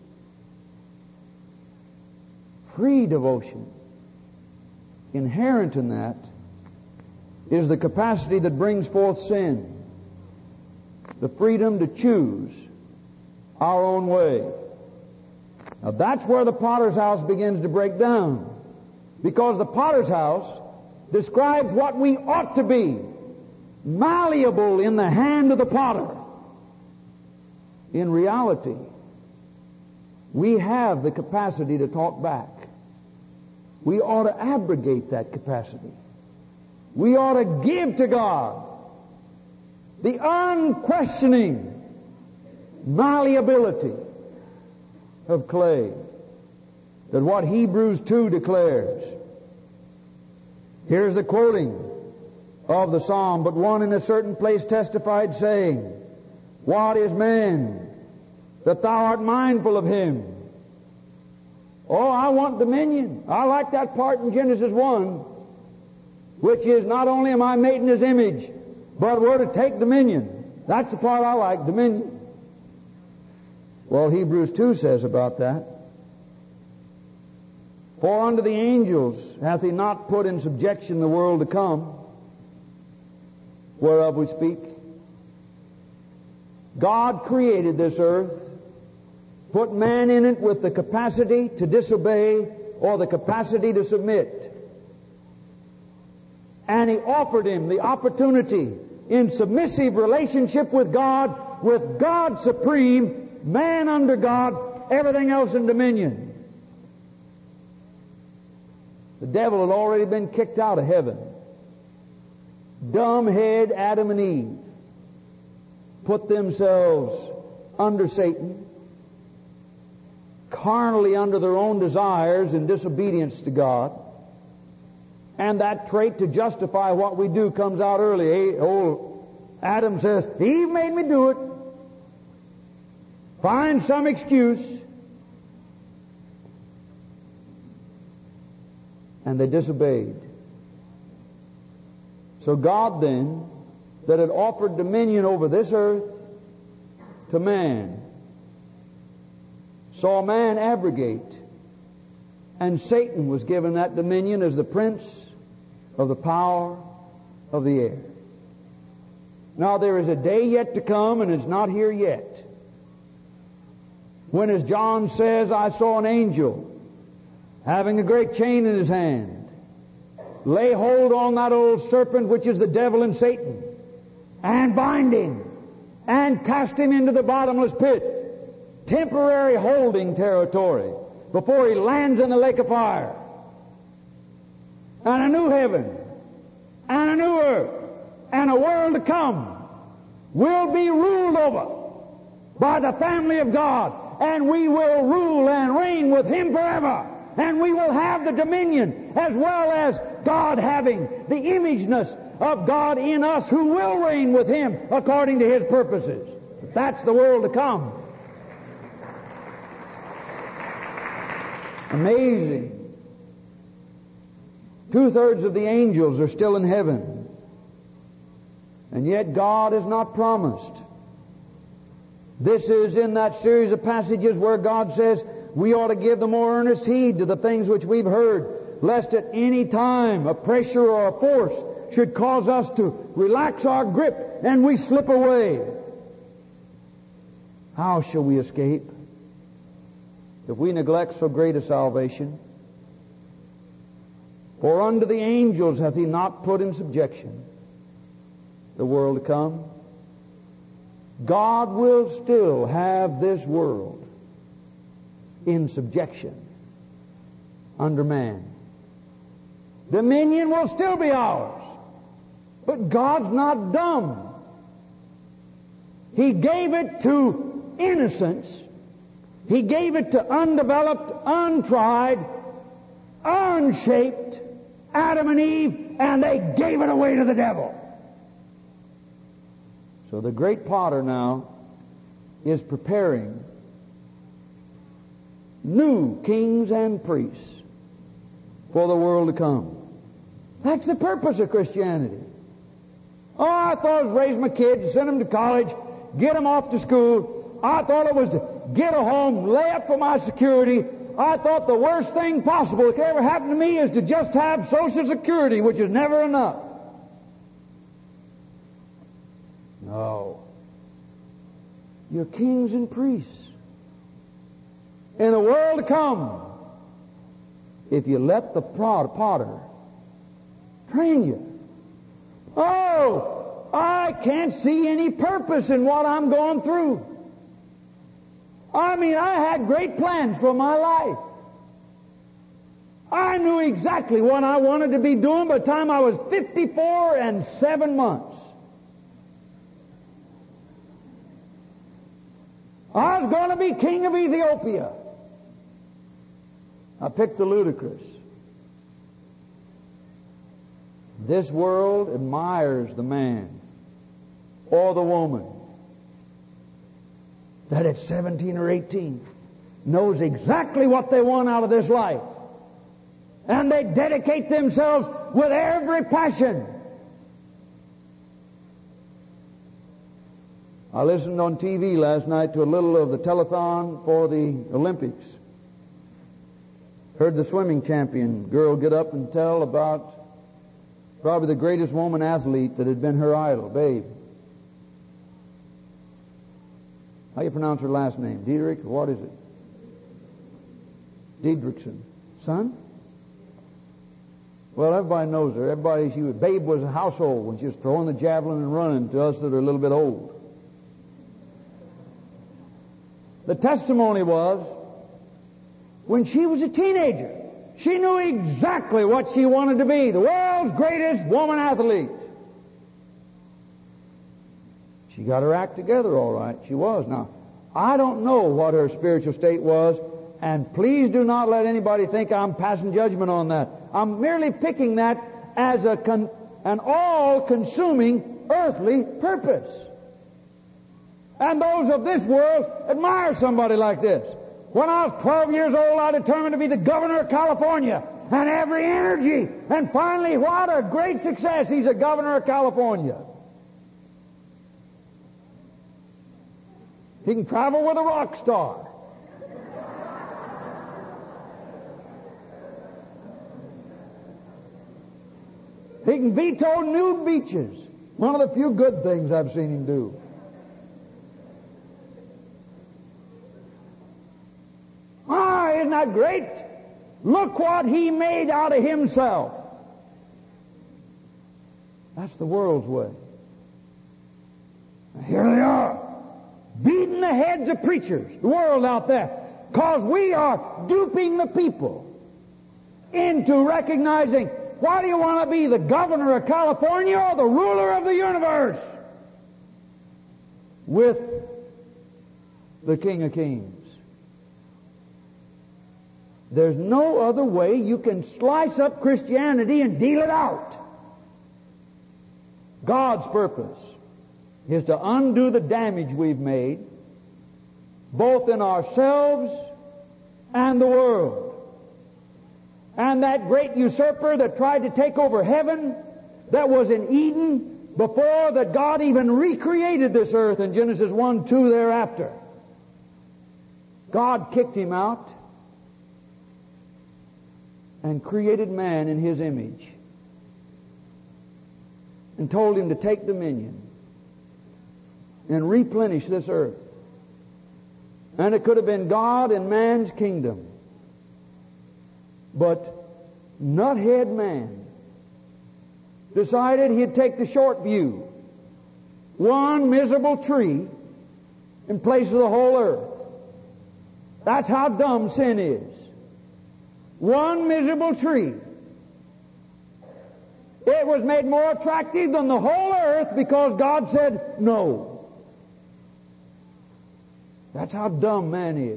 Free devotion. Inherent in that is the capacity that brings forth sin. The freedom to choose our own way. Now that's where the potter's house begins to break down. Because the potter's house describes what we ought to be. Malleable in the hand of the potter. In reality, we have the capacity to talk back. We ought to abrogate that capacity. We ought to give to God the unquestioning malleability of clay that what Hebrews two declares. Here's the quoting of the psalm. But one in a certain place testified, saying, What is man that thou art mindful of him? Oh, I want dominion. I like that part in Genesis one, which is not only am I made in His image, but we're to take dominion. That's the part I like, dominion. Well, Hebrews two says about that, For unto the angels hath He not put in subjection the world to come, whereof we speak. God created this earth, put man in it with the capacity to disobey or the capacity to submit. And He offered him the opportunity in submissive relationship with God, with God supreme, man under God, everything else in dominion. The devil had already been kicked out of heaven. Dumbhead Adam and Eve put themselves under Satan, carnally under their own desires in disobedience to God. And that trait to justify what we do comes out early. Old Adam says, Eve made me do it. Find some excuse. And they disobeyed. So God then, that had offered dominion over this earth to man, saw man abrogate, and Satan was given that dominion as the prince of the power of the air. Now there is a day yet to come, and it's not here yet, when, as John says, I saw an angel having a great chain in his hand, lay hold on that old serpent which is the devil and Satan, and bind him, and cast him into the bottomless pit, temporary holding territory, before he lands in the lake of fire. And a new heaven, and a new earth, and a world to come will be ruled over by the family of God, and we will rule and reign with Him forever. And we will have the dominion, as well as God having the imageness of God in us, who will reign with Him according to His purposes. That's the world to come. Amazing. Two-thirds of the angels are still in heaven. And yet God has not promised. This is in that series of passages where God says we ought to give the more earnest heed to the things which we've heard, lest at any time a pressure or a force should cause us to relax our grip and we slip away. How shall we escape if we neglect so great a salvation? For unto the angels hath he not put in subjection the world to come. God will still have this world in subjection under man. Dominion will still be ours. But God's not dumb. He gave it to innocence. He gave it to undeveloped, untried, unshaped Adam and Eve, and they gave it away to the devil. So the great potter now is preparing new kings and priests for the world to come. That's the purpose of Christianity. Oh, I thought it was raise my kids, send them to college, get them off to school. I thought it was to get a home, lay up for my security. I thought the worst thing possible that could ever happen to me is to just have Social Security, which is never enough. No. You're kings and priests in the world to come if you let the potter train you. Oh, I can't see any purpose in what I'm going through. I mean, I had great plans for my life. I knew exactly what I wanted to be doing by the time I was fifty-four and seven months. I was going to be king of Ethiopia. I picked the ludicrous. This world admires the man or the woman that at seventeen or eighteen knows exactly what they want out of this life. And they dedicate themselves with every passion. I listened on T V last night to a little of the telethon for the Olympics. Heard the swimming champion girl get up and tell about probably the greatest woman athlete that had been her idol, Babe. How do you pronounce her last name? Diedrich? What is it? Diedrichson. Son? Well, everybody knows her. Everybody, she was, Babe was a household when she was throwing the javelin and running, to us that are a little bit old. The testimony was, when she was a teenager, she knew exactly what she wanted to be, the world's greatest woman athlete. She got her act together all right. She was. Now, I don't know what her spiritual state was, and please do not let anybody think I'm passing judgment on that. I'm merely picking that as a con- an all-consuming earthly purpose. And those of this world admire somebody like this. When I was twelve years old, I determined to be the governor of California, and every energy. And finally, what a great success. He's the governor of California. He can travel with a rock star. He can veto nude beaches. One of the few good things I've seen him do. Ah, isn't that great? Look what he made out of himself. That's the world's way. Now here they are, beating the heads of preachers, the world out there, because we are duping the people into recognizing, why do you want to be, the governor of California or the ruler of the universe? With the King of Kings. There's no other way you can slice up Christianity and deal it out. God's purpose is to undo the damage we've made, both in ourselves and the world. And that great usurper that tried to take over heaven, that was in Eden, before that God even recreated this earth in Genesis one, two thereafter. God kicked him out and created man in his image and told him to take dominion and replenish this earth. And it could have been God and man's kingdom. But nuthead man decided he'd take the short view. One miserable tree in place of the whole earth. That's how dumb sin is. One miserable tree. It was made more attractive than the whole earth because God said no. That's how dumb man is.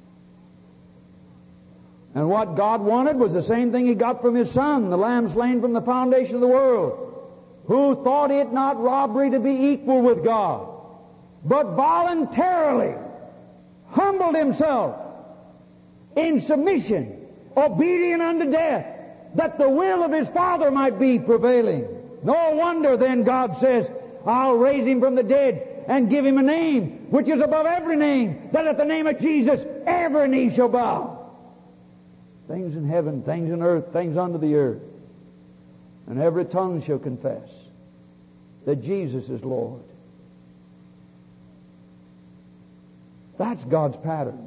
And what God wanted was the same thing He got from His Son, the Lamb slain from the foundation of the world, who thought it not robbery to be equal with God, but voluntarily humbled Himself in submission, obedient unto death, that the will of His Father might be prevailing. No wonder then God says, I'll raise Him from the dead and give Him a name which is above every name, that at the name of Jesus every knee shall bow. Things in heaven, things in earth, things under the earth. And every tongue shall confess that Jesus is Lord. That's God's pattern.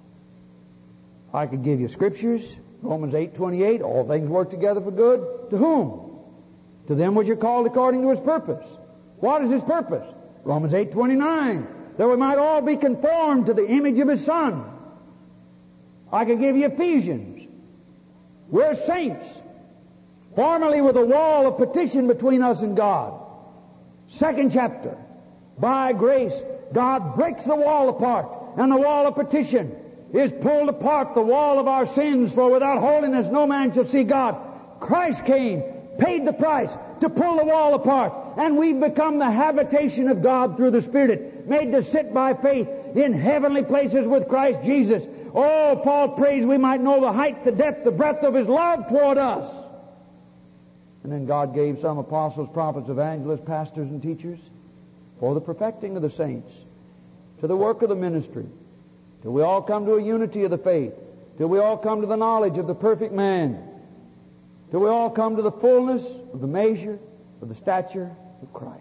I could give you scriptures. Romans eight twenty-eight, all things work together for good. To whom? To them which are called according to His purpose. What is His purpose? Romans eight twenty-nine, that we might all be conformed to the image of His Son. I could give you Ephesians. We're saints. Formerly with a wall of petition between us and God. Second chapter. By grace, God breaks the wall apart, and the wall of petition is pulled apart, the wall of our sins, for without holiness no man shall see God. Christ came, paid the price to pull the wall apart, and we've become the habitation of God through the Spirit, made to sit by faith in heavenly places with Christ Jesus. Oh, Paul prays we might know the height, the depth, the breadth of His love toward us. And then God gave some apostles, prophets, evangelists, pastors, and teachers for the perfecting of the saints, to the work of the ministry, till we all come to a unity of the faith, till we all come to the knowledge of the perfect man, till we all come to the fullness of the measure of the stature of Christ.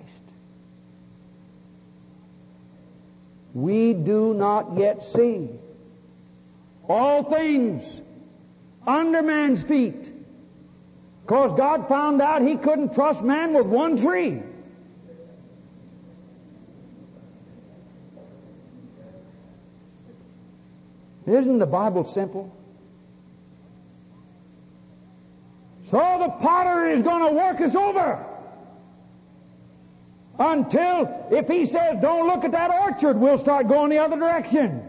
We do not yet see all things under man's feet, because God found out He couldn't trust man with one tree. Isn't the Bible simple? So the potter is going to work us over until, if He says, don't look at that orchard, we'll start going the other direction.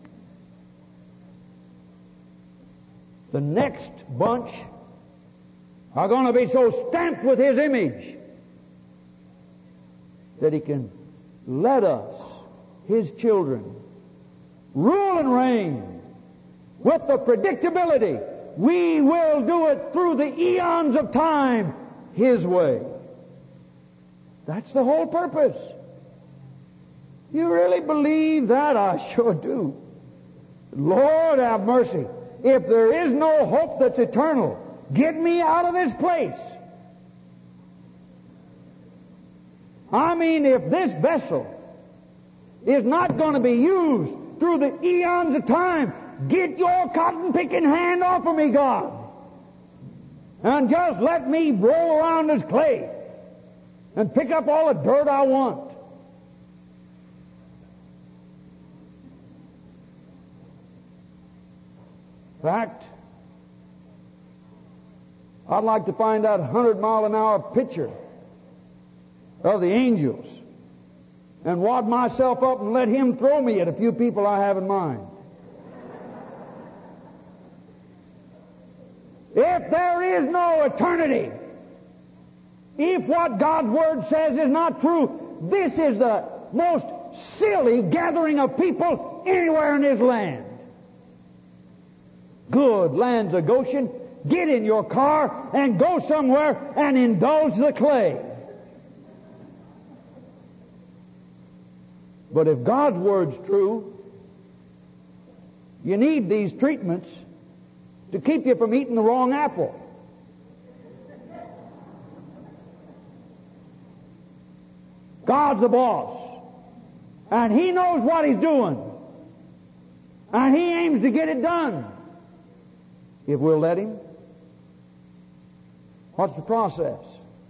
The next bunch are going to be so stamped with His image that He can let us, His children, rule and reign with the predictability. We will do it through the eons of time His way. That's the whole purpose. You really believe that? I sure do. Lord have mercy. If there is no hope that's eternal, get me out of this place. I mean, if this vessel is not going to be used through the eons of time, get your cotton-picking hand off of me, God. And just let me roll around as clay and pick up all the dirt I want. In fact, I'd like to find that hundred mile an hour picture of the angels and wad myself up and let Him throw me at a few people I have in mind. If there is no eternity, if what God's Word says is not true, this is the most silly gathering of people anywhere in this land. Good lands of Goshen, get in your car and go somewhere and indulge the clay. But if God's Word's true, you need these treatments to keep you from eating the wrong apple. God's the boss, and He knows what He's doing, and He aims to get it done if we'll let Him. What's the process?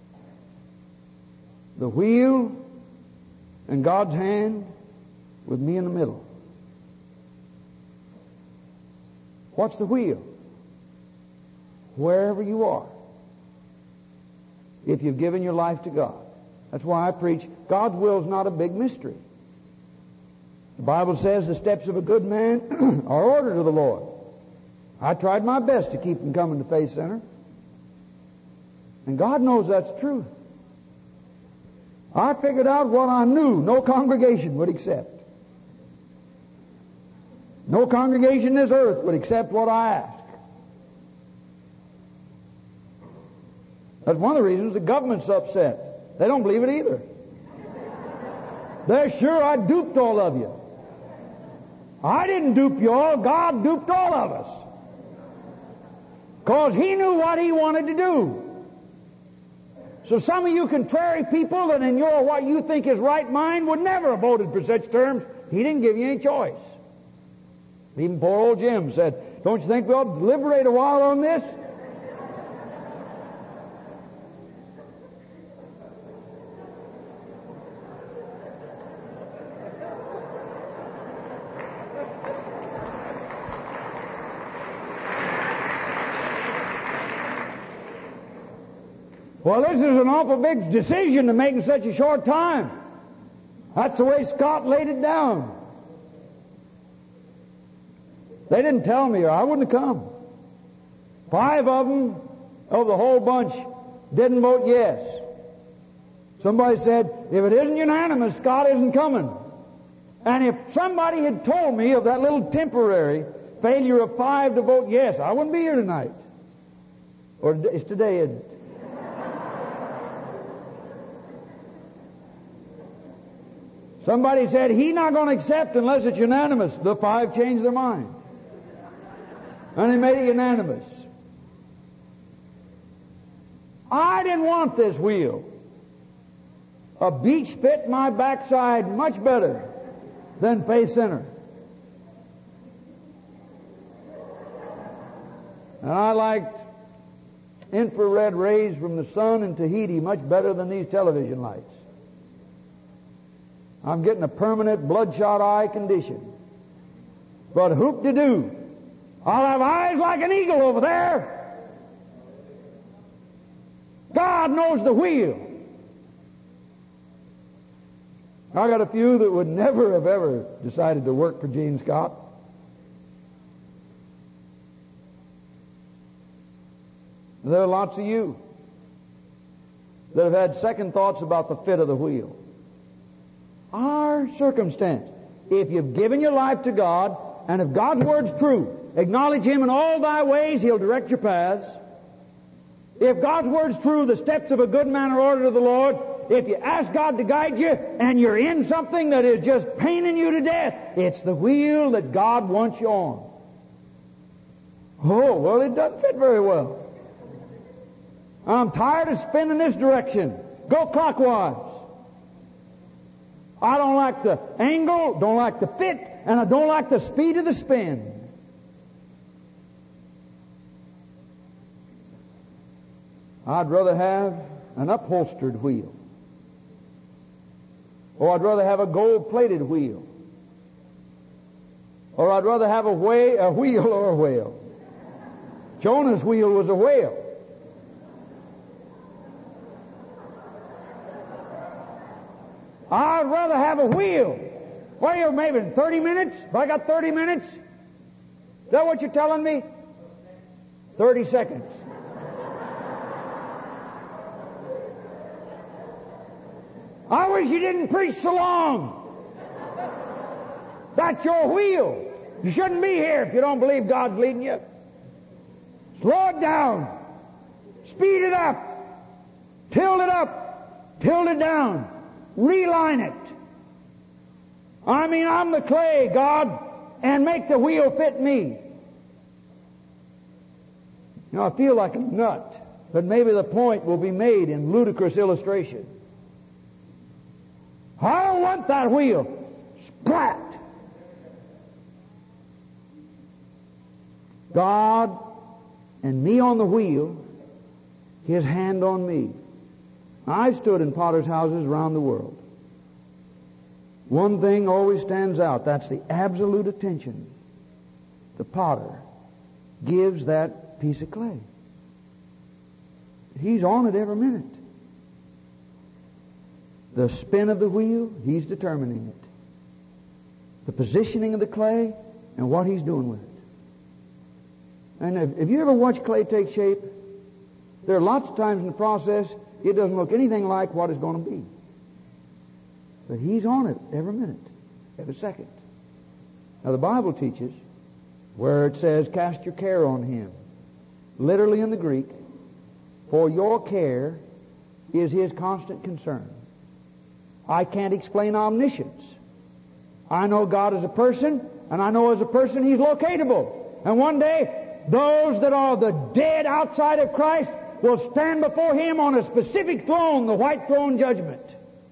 The wheel in God's hand with me in the middle. What's the wheel? Wherever you are, if you've given your life to God. That's why I preach God's will is not a big mystery. The Bible says the steps of a good man are ordered of the Lord. I tried my best to keep them coming to Faith Center. And God knows that's truth. I figured out what I knew no congregation would accept. No congregation in this earth would accept what I asked. That's one of the reasons the government's upset. They don't believe it either. They're sure I duped all of you. I didn't dupe you all. God duped all of us. Because He knew what He wanted to do. So some of you contrary people that in your what you think is right mind would never have voted for such terms. He didn't give you any choice. Even poor old Jim said, don't you think we ought to deliberate a while on this? Well, this is an awful big decision to make in such a short time. That's the way Scott laid it down. They didn't tell me or I wouldn't have come. Five of them, of the whole bunch, didn't vote yes. Somebody said, if it isn't unanimous, Scott isn't coming. And if somebody had told me of that little temporary failure of five to vote yes, I wouldn't be here tonight. Or it's today. It, Somebody said, he's not going to accept unless it's unanimous. The five changed their mind. And they made it unanimous. I didn't want this wheel. A beach fit my backside much better than Faith Center. And I liked infrared rays from the sun in Tahiti much better than these television lights. I'm getting a permanent bloodshot eye condition. But hoop-de-doo, I'll have eyes like an eagle over there. God knows the wheel. I got a few that would never have ever decided to work for Gene Scott. There are lots of you that have had second thoughts about the fit of the wheel. Our circumstance. If you've given your life to God, and if God's word's true, acknowledge Him in all thy ways, He'll direct your paths. If God's word's true, the steps of a good man are ordered of the Lord. If you ask God to guide you, and you're in something that is just paining you to death, it's the wheel that God wants you on. Oh, well, it doesn't fit very well. I'm tired of spinning this direction. Go clockwise. I don't like the angle, don't like the fit, and I don't like the speed of the spin. I'd rather have an upholstered wheel. Or I'd rather have a gold-plated wheel. Or I'd rather have a, way, a wheel or a whale. Jonah's wheel was a whale. I'd rather have a wheel. What are you, maybe thirty minutes? If I got thirty minutes? Is that what you're telling me? thirty seconds. I wish you didn't preach so long. That's your wheel. You shouldn't be here if you don't believe God's leading you. Slow it down. Speed it up. Tilt it up. Tilt it down. Reline it. I mean, I'm the clay, God, and make the wheel fit me. You know, I feel like a nut, but maybe the point will be made in ludicrous illustration. I don't want that wheel. Splat! God and me on the wheel His hand on me. I've stood in potter's houses around the world. One thing always stands out. That's the absolute attention the potter gives that piece of clay. He's on it every minute. The spin of the wheel, he's determining it. The positioning of the clay and what he's doing with it. And if, if you ever watch clay take shape, there are lots of times in the process it doesn't look anything like what it's going to be. But he's on it every minute, every second. Now the Bible teaches where it says, cast your care on him. Literally in the Greek, for your care is his constant concern. I can't explain omniscience. I know God is a person, and I know as a person he's locatable. And one day, those that are the dead outside of Christ will stand before him on a specific throne, the white throne judgment.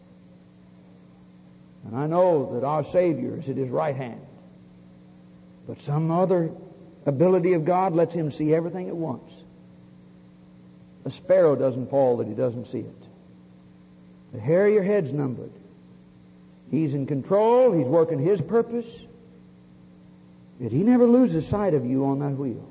And I know that our Savior is at his right hand. But some other ability of God lets him see everything at once. A sparrow doesn't fall that he doesn't see it. The hair of your head's numbered. He's in control. He's working his purpose. Yet he never loses sight of you on that wheel.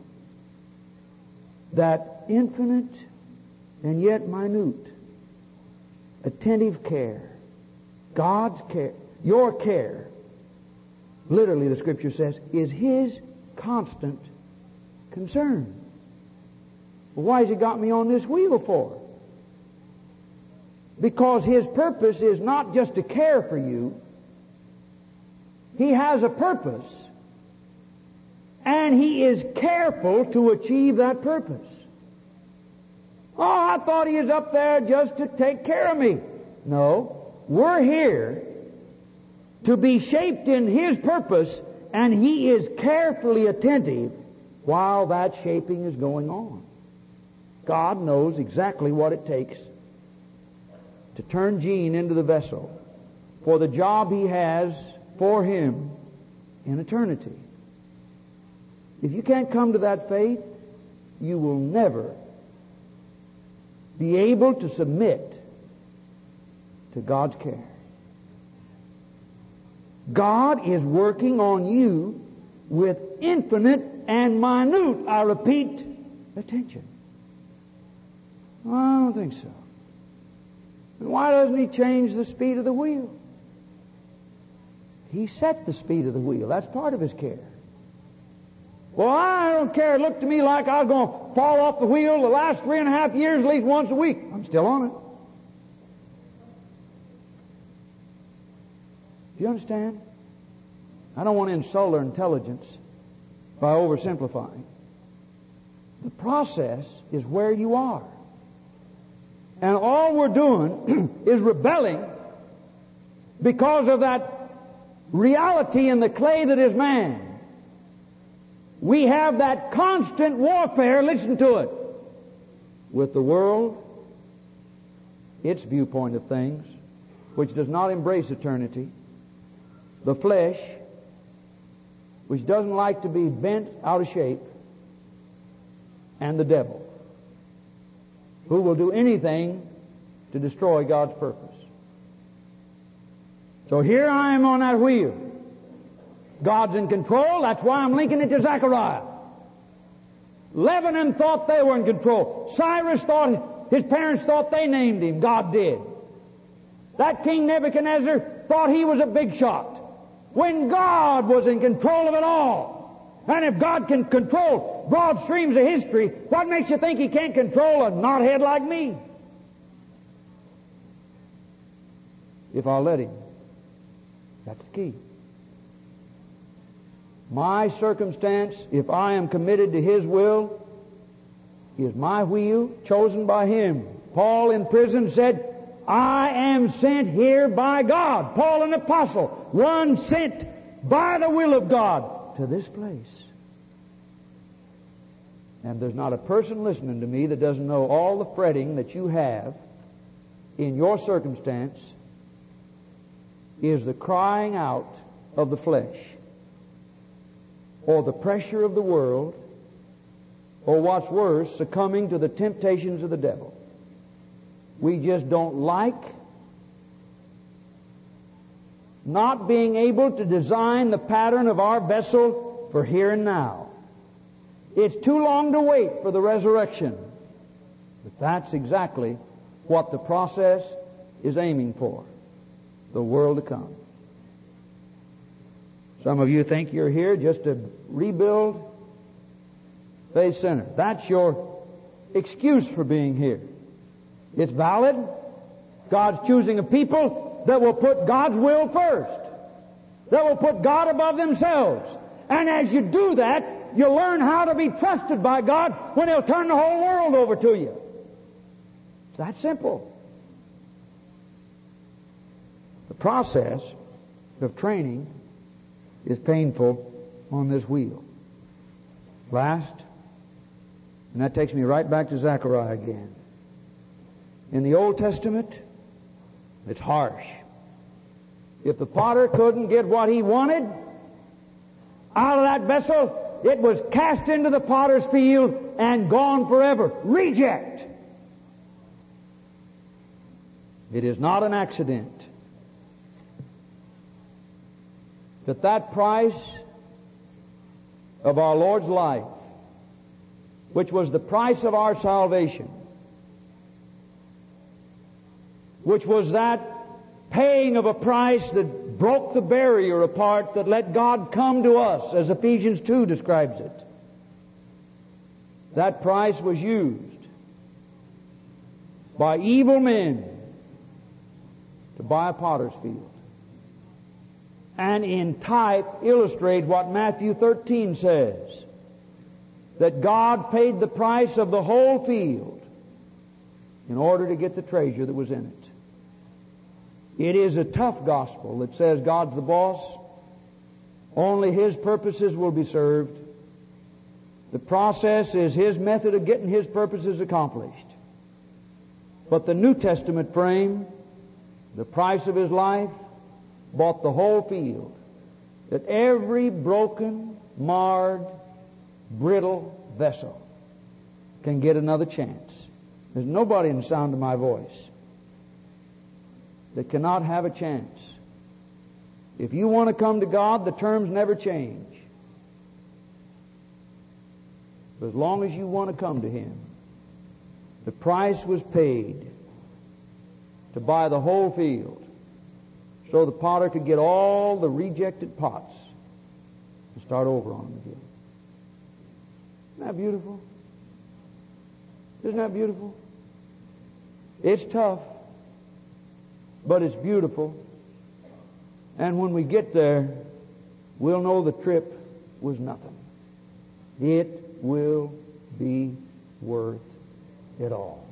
That infinite and yet minute, attentive care, God's care, your care, literally the Scripture says, is his constant concern. Well, why has he got me on this wheel for? Because his purpose is not just to care for you. He has a purpose. And he is careful to achieve that purpose. Oh, I thought he was up there just to take care of me. No, we're here to be shaped in his purpose, and he is carefully attentive while that shaping is going on. God knows exactly what it takes to turn Gene into the vessel for the job he has for him in eternity. If you can't come to that faith, you will never be able to submit to God's care. God is working on you with infinite and minute, I repeat, attention. Well, I don't think so. And why doesn't he change the speed of the wheel? He set the speed of the wheel. That's part of his care. Well, I don't care. It looked to me like I was going to fall off the wheel the last three and a half years, at least once a week. I'm still on it. Do you understand? I don't want to insult their intelligence by oversimplifying. The process is where you are. And all we're doing is rebelling because of that reality in the clay that is man. We have that constant warfare, listen to it, with the world, its viewpoint of things, which does not embrace eternity, the flesh, which doesn't like to be bent out of shape, and the devil, who will do anything to destroy God's purpose. So here I am on that wheel. God's in control. That's why I'm linking it to Zechariah. Lebanon thought they were in control. Cyrus thought, his parents thought they named him. God did. That King Nebuchadnezzar thought he was a big shot, when God was in control of it all. And if God can control broad streams of history, what makes you think he can't control a knothead like me? If I'll let him. That's the key. My circumstance, if I am committed to his will, is my wheel chosen by him. Paul in prison said, I am sent here by God. Paul an apostle, one sent by the will of God to this place. And there's not a person listening to me that doesn't know all the fretting that you have in your circumstance is the crying out of the flesh, or the pressure of the world, or what's worse, succumbing to the temptations of the devil. We just don't like not being able to design the pattern of our vessel for here and now. It's too long to wait for the resurrection. But that's exactly what the process is aiming for, the world to come. Some of you think you're here just to rebuild Faith Center. That's your excuse for being here. It's valid. God's choosing a people that will put God's will first, that will put God above themselves. And as you do that, you learn how to be trusted by God when He'll turn the whole world over to you. It's that simple. The process of training is painful on this wheel. Last, and that takes me right back to Zechariah again. In the Old Testament, it's harsh. If the potter couldn't get what he wanted out of that vessel, it was cast into the potter's field and gone forever. Reject. It is not an accident that that price of our Lord's life, which was the price of our salvation, which was that paying of a price that broke the barrier apart, that let God come to us, as Ephesians two describes it. That price was used by evil men to buy a potter's field. And in type illustrate what Matthew thirteen says, that God paid the price of the whole field in order to get the treasure that was in it. It is a tough gospel that says God's the boss. Only His purposes will be served. The process is His method of getting His purposes accomplished. But the New Testament frame, the price of His life, bought the whole field. That every broken, marred, brittle vessel can get another chance. There's nobody in the sound of my voice that cannot have a chance. If you want to come to God, the terms never change. But as long as you want to come to Him, the price was paid to buy the whole field, so the potter could get all the rejected pots and start over on them again. Isn't that beautiful? Isn't that beautiful? It's tough, but it's beautiful. And when we get there, we'll know the trip was nothing. It will be worth it all.